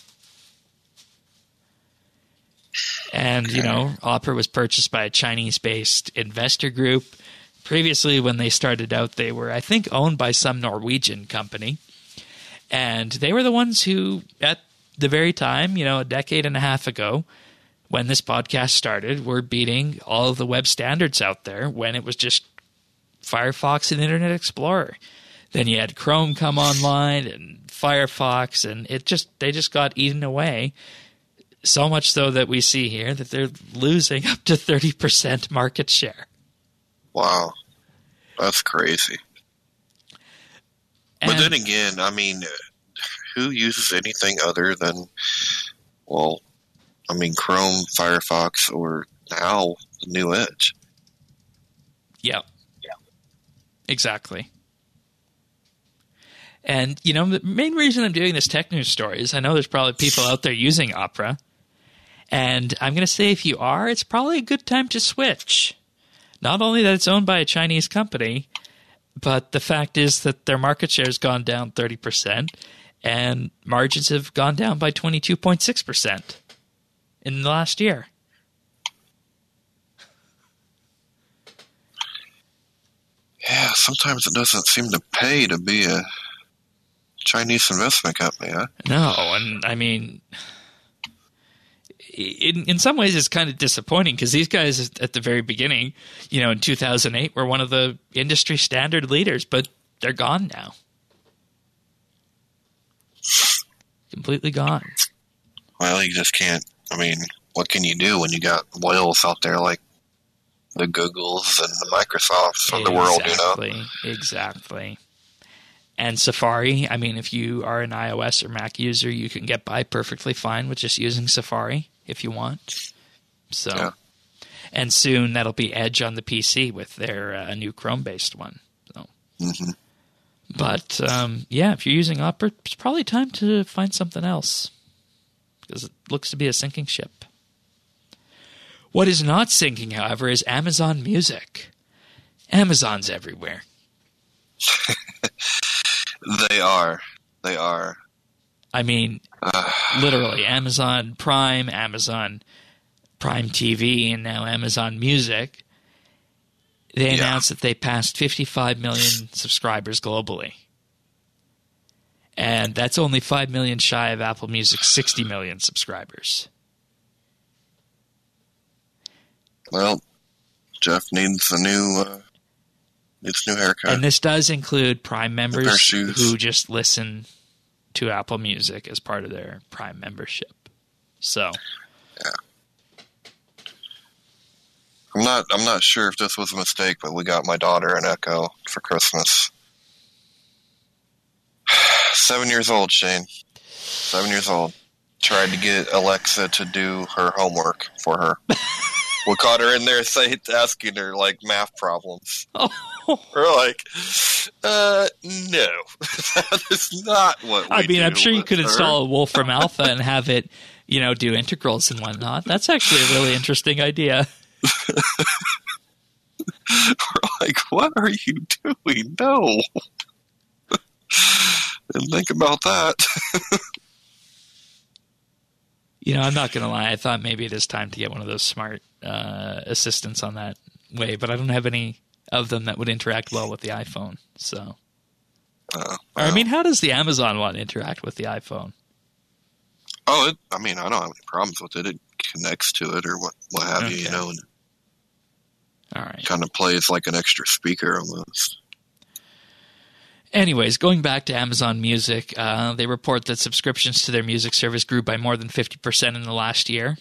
And, you know, Opera was purchased by a Chinese-based investor group. Previously, when they started out, they were, I think, owned by some Norwegian company. And they were the ones who, at the very time, you know, a decade and a half ago, when this podcast started, were beating all of the web standards out there when it was just Firefox and Internet Explorer. Then you had Chrome come online and Firefox, and they just got eaten away. So much so that we see here that they're losing up to 30% market share. Wow. That's crazy. But then again, I mean, who uses anything other than, well, I mean, Chrome, Firefox, or now the new Edge? Yeah. Exactly. And, you know, the main reason I'm doing this tech news story is I know there's probably people out there using Opera. And I'm going to say if you are, it's probably a good time to switch. Not only that it's owned by a Chinese company, but the fact is that their market share has gone down 30%, and margins have gone down by 22.6% in the last year. Yeah, sometimes it doesn't seem to pay to be a Chinese investment company, huh? No, and I mean, in some ways it's kind of disappointing because these guys at the very beginning, you know, in 2008 were one of the industry standard leaders, but they're gone now. Completely gone. Well, you just can't, I mean, what can you do when you got whales out there like the Googles and the Microsofts of the world, you know? Exactly. And Safari, I mean, if you are an iOS or Mac user, you can get by perfectly fine with just using Safari if you want. So, yeah. And soon that'll be Edge on the PC with their new Chrome-based one. So. Mm-hmm. But, yeah, if you're using Opera, it's probably time to find something else because it looks to be a sinking ship. What is not sinking, however, is Amazon Music. Amazon's everywhere. They are. I mean, literally, Amazon Prime TV, and now Amazon Music. They announced that they passed 55 million subscribers globally. And that's only 5 million shy of Apple Music's 60 million subscribers. Well, Jeff needs a new haircut. And this does include Prime members who just listen to Apple Music as part of their Prime membership. So, yeah. I'm not sure if this was a mistake, but we got my daughter an Echo for Christmas. 7 years old, Shane. 7 years old. Tried to get Alexa to do her homework for her. We caught her in there asking her, like, math problems. Oh. We're like, no. That is not what we do. I'm sure you could install a Wolfram Alpha and have it, you know, do integrals and whatnot. That's actually a really interesting idea. We're like, what are you doing? No. Didn't think about that. I'm not going to lie. I thought maybe it is time to get one of those smart assistants on that way, but I don't have any of them that would interact well with the iPhone. So, I mean, how does the Amazon one interact with the iPhone? I don't have any problems with it. It connects to it or what have you, and all right. Kind of plays like an extra speaker almost. Anyways, going back to Amazon Music, they report that subscriptions to their music service grew by more than 50% in the last year.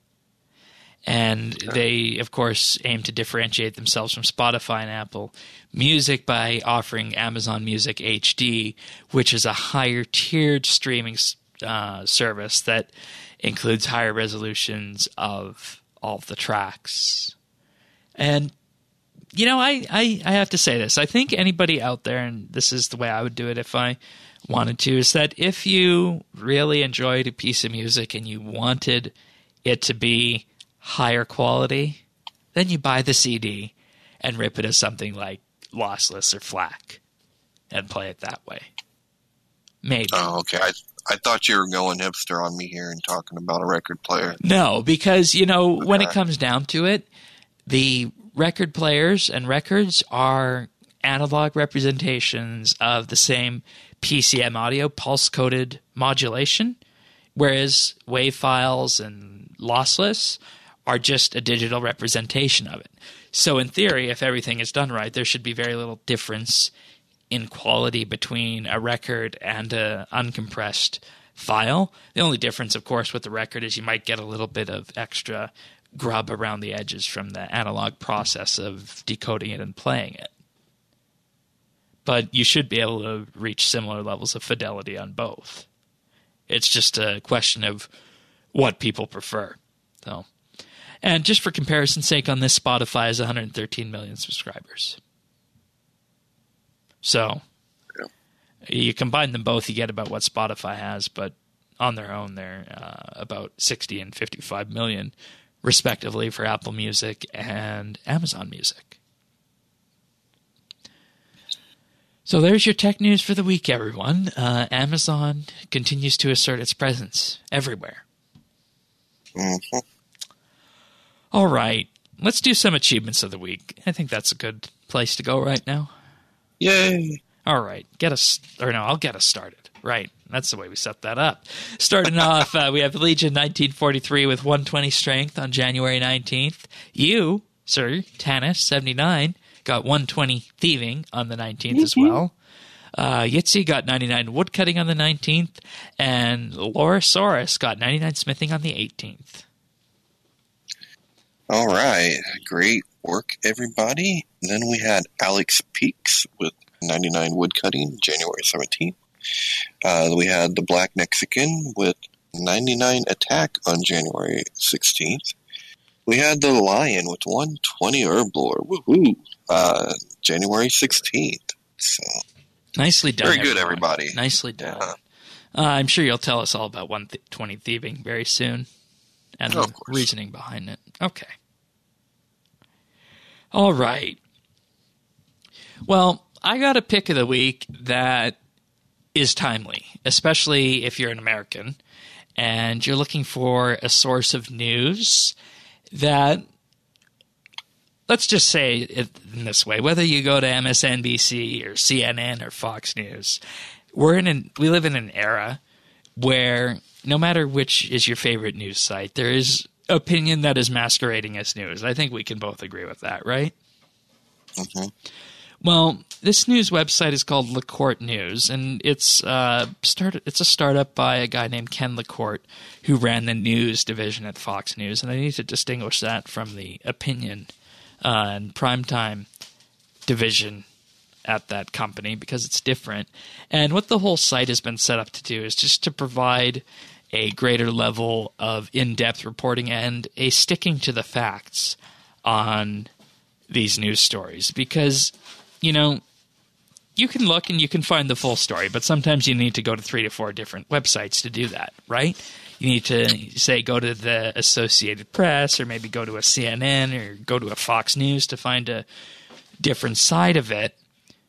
And they, of course, aim to differentiate themselves from Spotify and Apple Music by offering Amazon Music HD, which is a higher-tiered streaming service that includes higher resolutions of all of the tracks. And I have to say this. I think anybody out there, and this is the way I would do it if I wanted to, is that if you really enjoyed a piece of music and you wanted it to be higher quality, then you buy the CD and rip it as something like lossless or FLAC and play it that way. Maybe. Oh, okay. I thought you were going hipster on me here and talking about a record player. No, because, when it comes down to it, the record players and records are analog representations of the same PCM audio, pulse-coded modulation, whereas WAV files and lossless are just a digital representation of it. So in theory, if everything is done right, there should be very little difference in quality between a record and an uncompressed file. The only difference, of course, with the record is you might get a little bit of extra grub around the edges from the analog process of decoding it and playing it. But you should be able to reach similar levels of fidelity on both. It's just a question of what people prefer. So, and just for comparison's sake, on this, Spotify has 113 million subscribers. So you combine them both, you get about what Spotify has, but on their own, they're about 60 and 55 million, respectively, for Apple Music and Amazon Music. So there's your tech news for the week, everyone. Amazon continues to assert its presence everywhere. Mm-hmm. All right, let's do some achievements of the week. I think that's a good place to go right now. Yay! All right, I'll get us started. Right, that's the way we set that up. Starting off, we have Legion 1943 with 120 strength on January 19th. You, sir, Tanis 79, got 120 thieving on the 19th as well. Yitzi got 99 woodcutting on the 19th, and Lorosaurus got 99 smithing on the 18th. All right, great work, everybody. Then we had Alex Peaks with 99 woodcutting, January 17th. We had the Black Mexican with 99 attack on January 16th. We had the Lion with 120 herblore, woohoo, January 16th. So nicely done, very good, everybody. Nicely done. Yeah. I'm sure you'll tell us all about 120 thieving very soon, and the reasoning behind it. Okay. All right. Well, I got a pick of the week that is timely, especially if you're an American and you're looking for a source of news that, let's just say it in this way, whether you go to MSNBC or CNN or Fox News, we live in an era where no matter which is your favorite news site, there is opinion that is masquerading as news. I think we can both agree with that, right? Mm-hmm. Well, this news website is called LaCourte News, and it's a startup by a guy named Ken LaCourte, who ran the news division at Fox News, and I need to distinguish that from the opinion and primetime division at that company because it's different. And what the whole site has been set up to do is just to provide a greater level of in-depth reporting and a sticking to the facts on these news stories because, you can look and you can find the full story, but sometimes you need to go to 3 to 4 different websites to do that, right? You need to, say, go to the Associated Press or maybe go to a CNN or go to a Fox News to find a different side of it.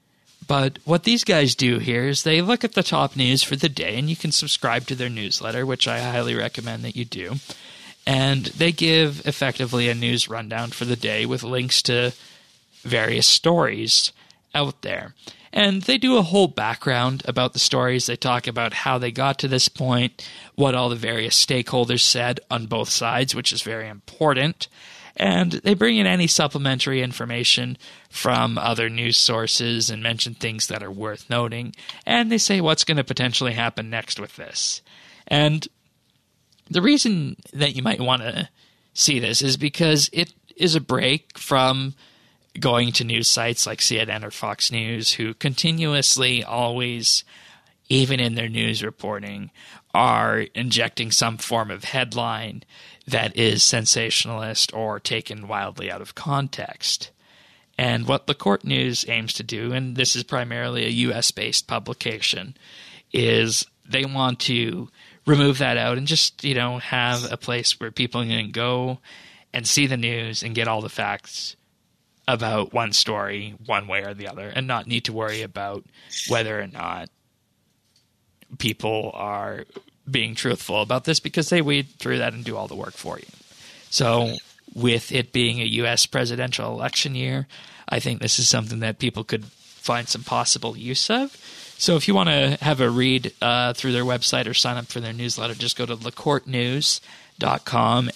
But what these guys do here is they look at the top news for the day, and you can subscribe to their newsletter, which I highly recommend that you do. And they give effectively a news rundown for the day with links to various stories out there. And they do a whole background about the stories. They talk about how they got to this point, what all the various stakeholders said on both sides, which is very important. And they bring in any supplementary information from other news sources and mention things that are worth noting. And they say what's going to potentially happen next with this. And the reason that you might want to see this is because it is a break from going to news sites like CNN or Fox News, who continuously always, even in their news reporting, are injecting some form of headline that is sensationalist or taken wildly out of context. And what the Court News aims to do, and this is primarily a U.S.-based publication, is they want to remove that out and just, have a place where people can go and see the news and get all the facts about one story one way or the other, and not need to worry about whether or not people are being truthful about this, because they weed through that and do all the work for you. So with it being a U.S. presidential election year, I think this is something that people could find some possible use of. So if you want to have a read through their website or sign up for their newsletter, just go to lacortenews.com,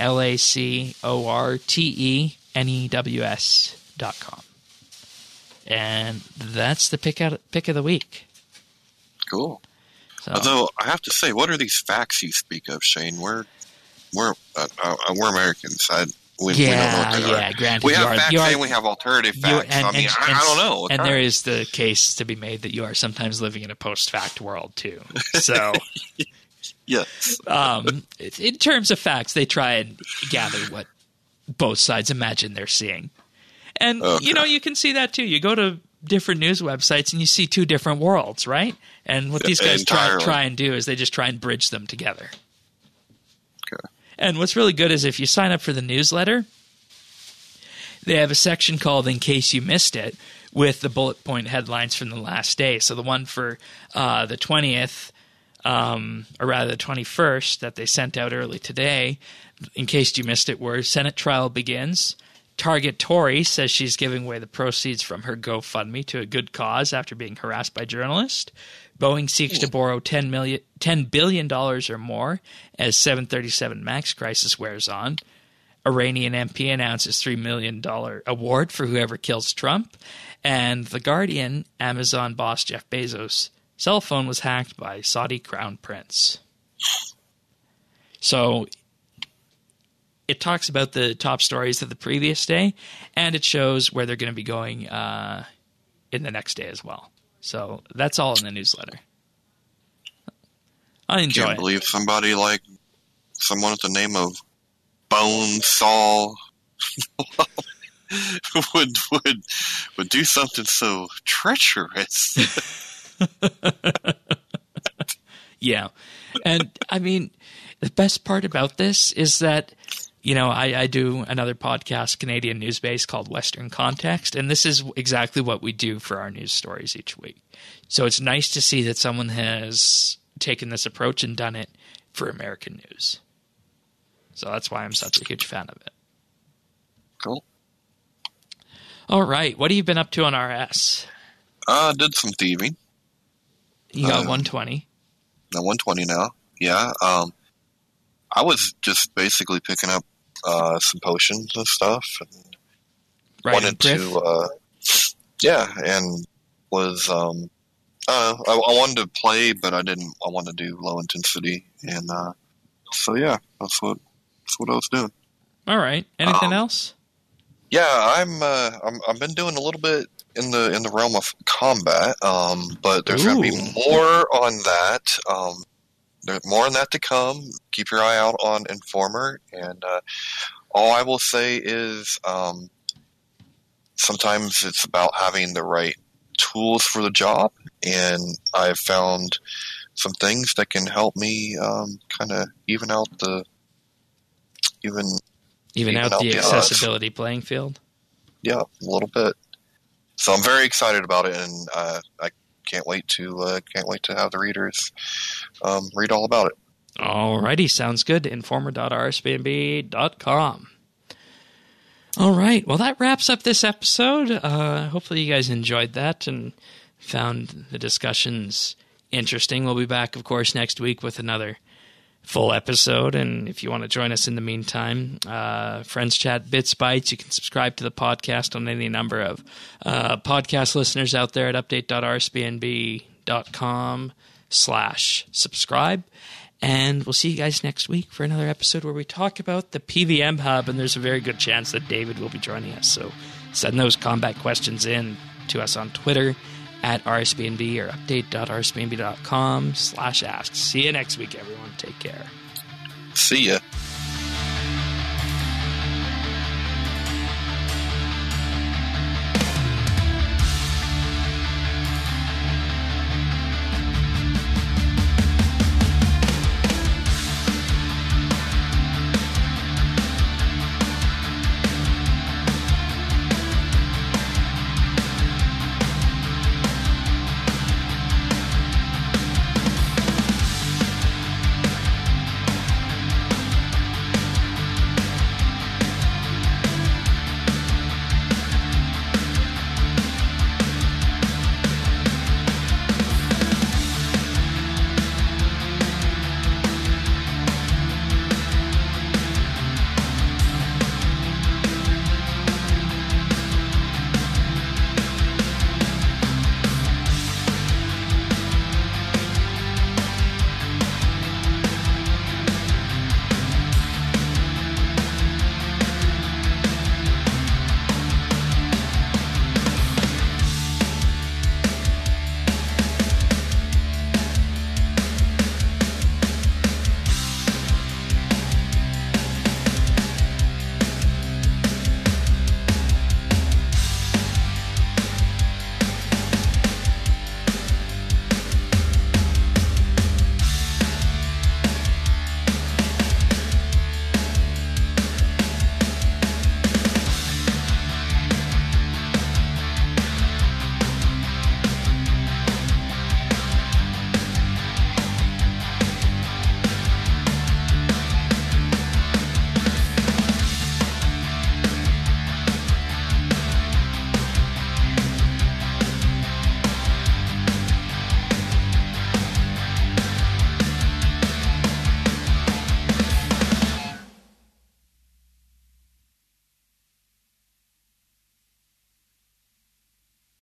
LACORTENEWS.com. And that's the pick of the week. Cool. So, although I have to say, what are these facts you speak of, Shane? We're Americans. We don't know what they are. Granted, we have facts and we have alternative facts. I don't know. And there is the case to be made that you are sometimes living in a post-fact world too. So, yes. In terms of facts, they try and gather what both sides imagine they're seeing. And, you can see that too. You go to different news websites and you see two different worlds, right? And what these guys try and do is they just try and bridge them together. Okay. And what's really good is if you sign up for the newsletter, they have a section called In Case You Missed It with the bullet point headlines from the last day. So the one for the 20th, or rather the 21st that they sent out early today, in case you missed it, were Senate trial begins. Target Tory says she's giving away the proceeds from her GoFundMe to a good cause after being harassed by journalists. Boeing seeks to borrow $10 billion or more as 737 MAX crisis wears on. Iranian MP announces $3 million award for whoever kills Trump. And The Guardian, Amazon boss Jeff Bezos' cell phone was hacked by Saudi crown prince. So it talks about the top stories of the previous day, and it shows where they're going to be going in the next day as well. So that's all in the newsletter. I enjoy it. I can't believe somebody like someone with the name of Bone Saul would do something so treacherous. Yeah. And I mean, the best part about this is that, I do another podcast, Canadian news based, called Western Context, and this is exactly what we do for our news stories each week. So it's nice to see that someone has taken this approach and done it for American news. So that's why I'm such a huge fan of it. Cool. All right. What have you been up to on RS? Did some thieving. You got 120. No, 120 now. Yeah. I was just basically picking up some potions and stuff. And wanted to, and was I wanted to play, but I didn't. I wanted to do low intensity, and so yeah, that's what I was doing. All right. Anything else? Yeah, I've been doing a little bit in the realm of combat, but there's going to be more on that. There's more on that to come. Keep your eye out on Informer, and all I will say is sometimes it's about having the right tools for the job, and I've found some things that can help me kind of even out the accessibility playing field. Yeah, a little bit. So I'm very excited about it, and I can't wait to have the readers read all about it. Alrighty, sounds good. Informer.rsbnb.com. All right, well, that wraps up this episode. Hopefully you guys enjoyed that and found the discussions interesting. We'll be back, of course, next week with another full episode. And if you want to join us in the meantime, Friends Chat Bits Bytes, you can subscribe to the podcast on any number of podcast listeners out there at update.rsbnb.com/subscribe. And we'll see you guys next week for another episode where we talk about the PVM Hub, and there's a very good chance that David will be joining us. So send those combat questions in to us on Twitter at rsbnb or update.rsbnb.com/ask. See you next week, everyone. Take care. See ya.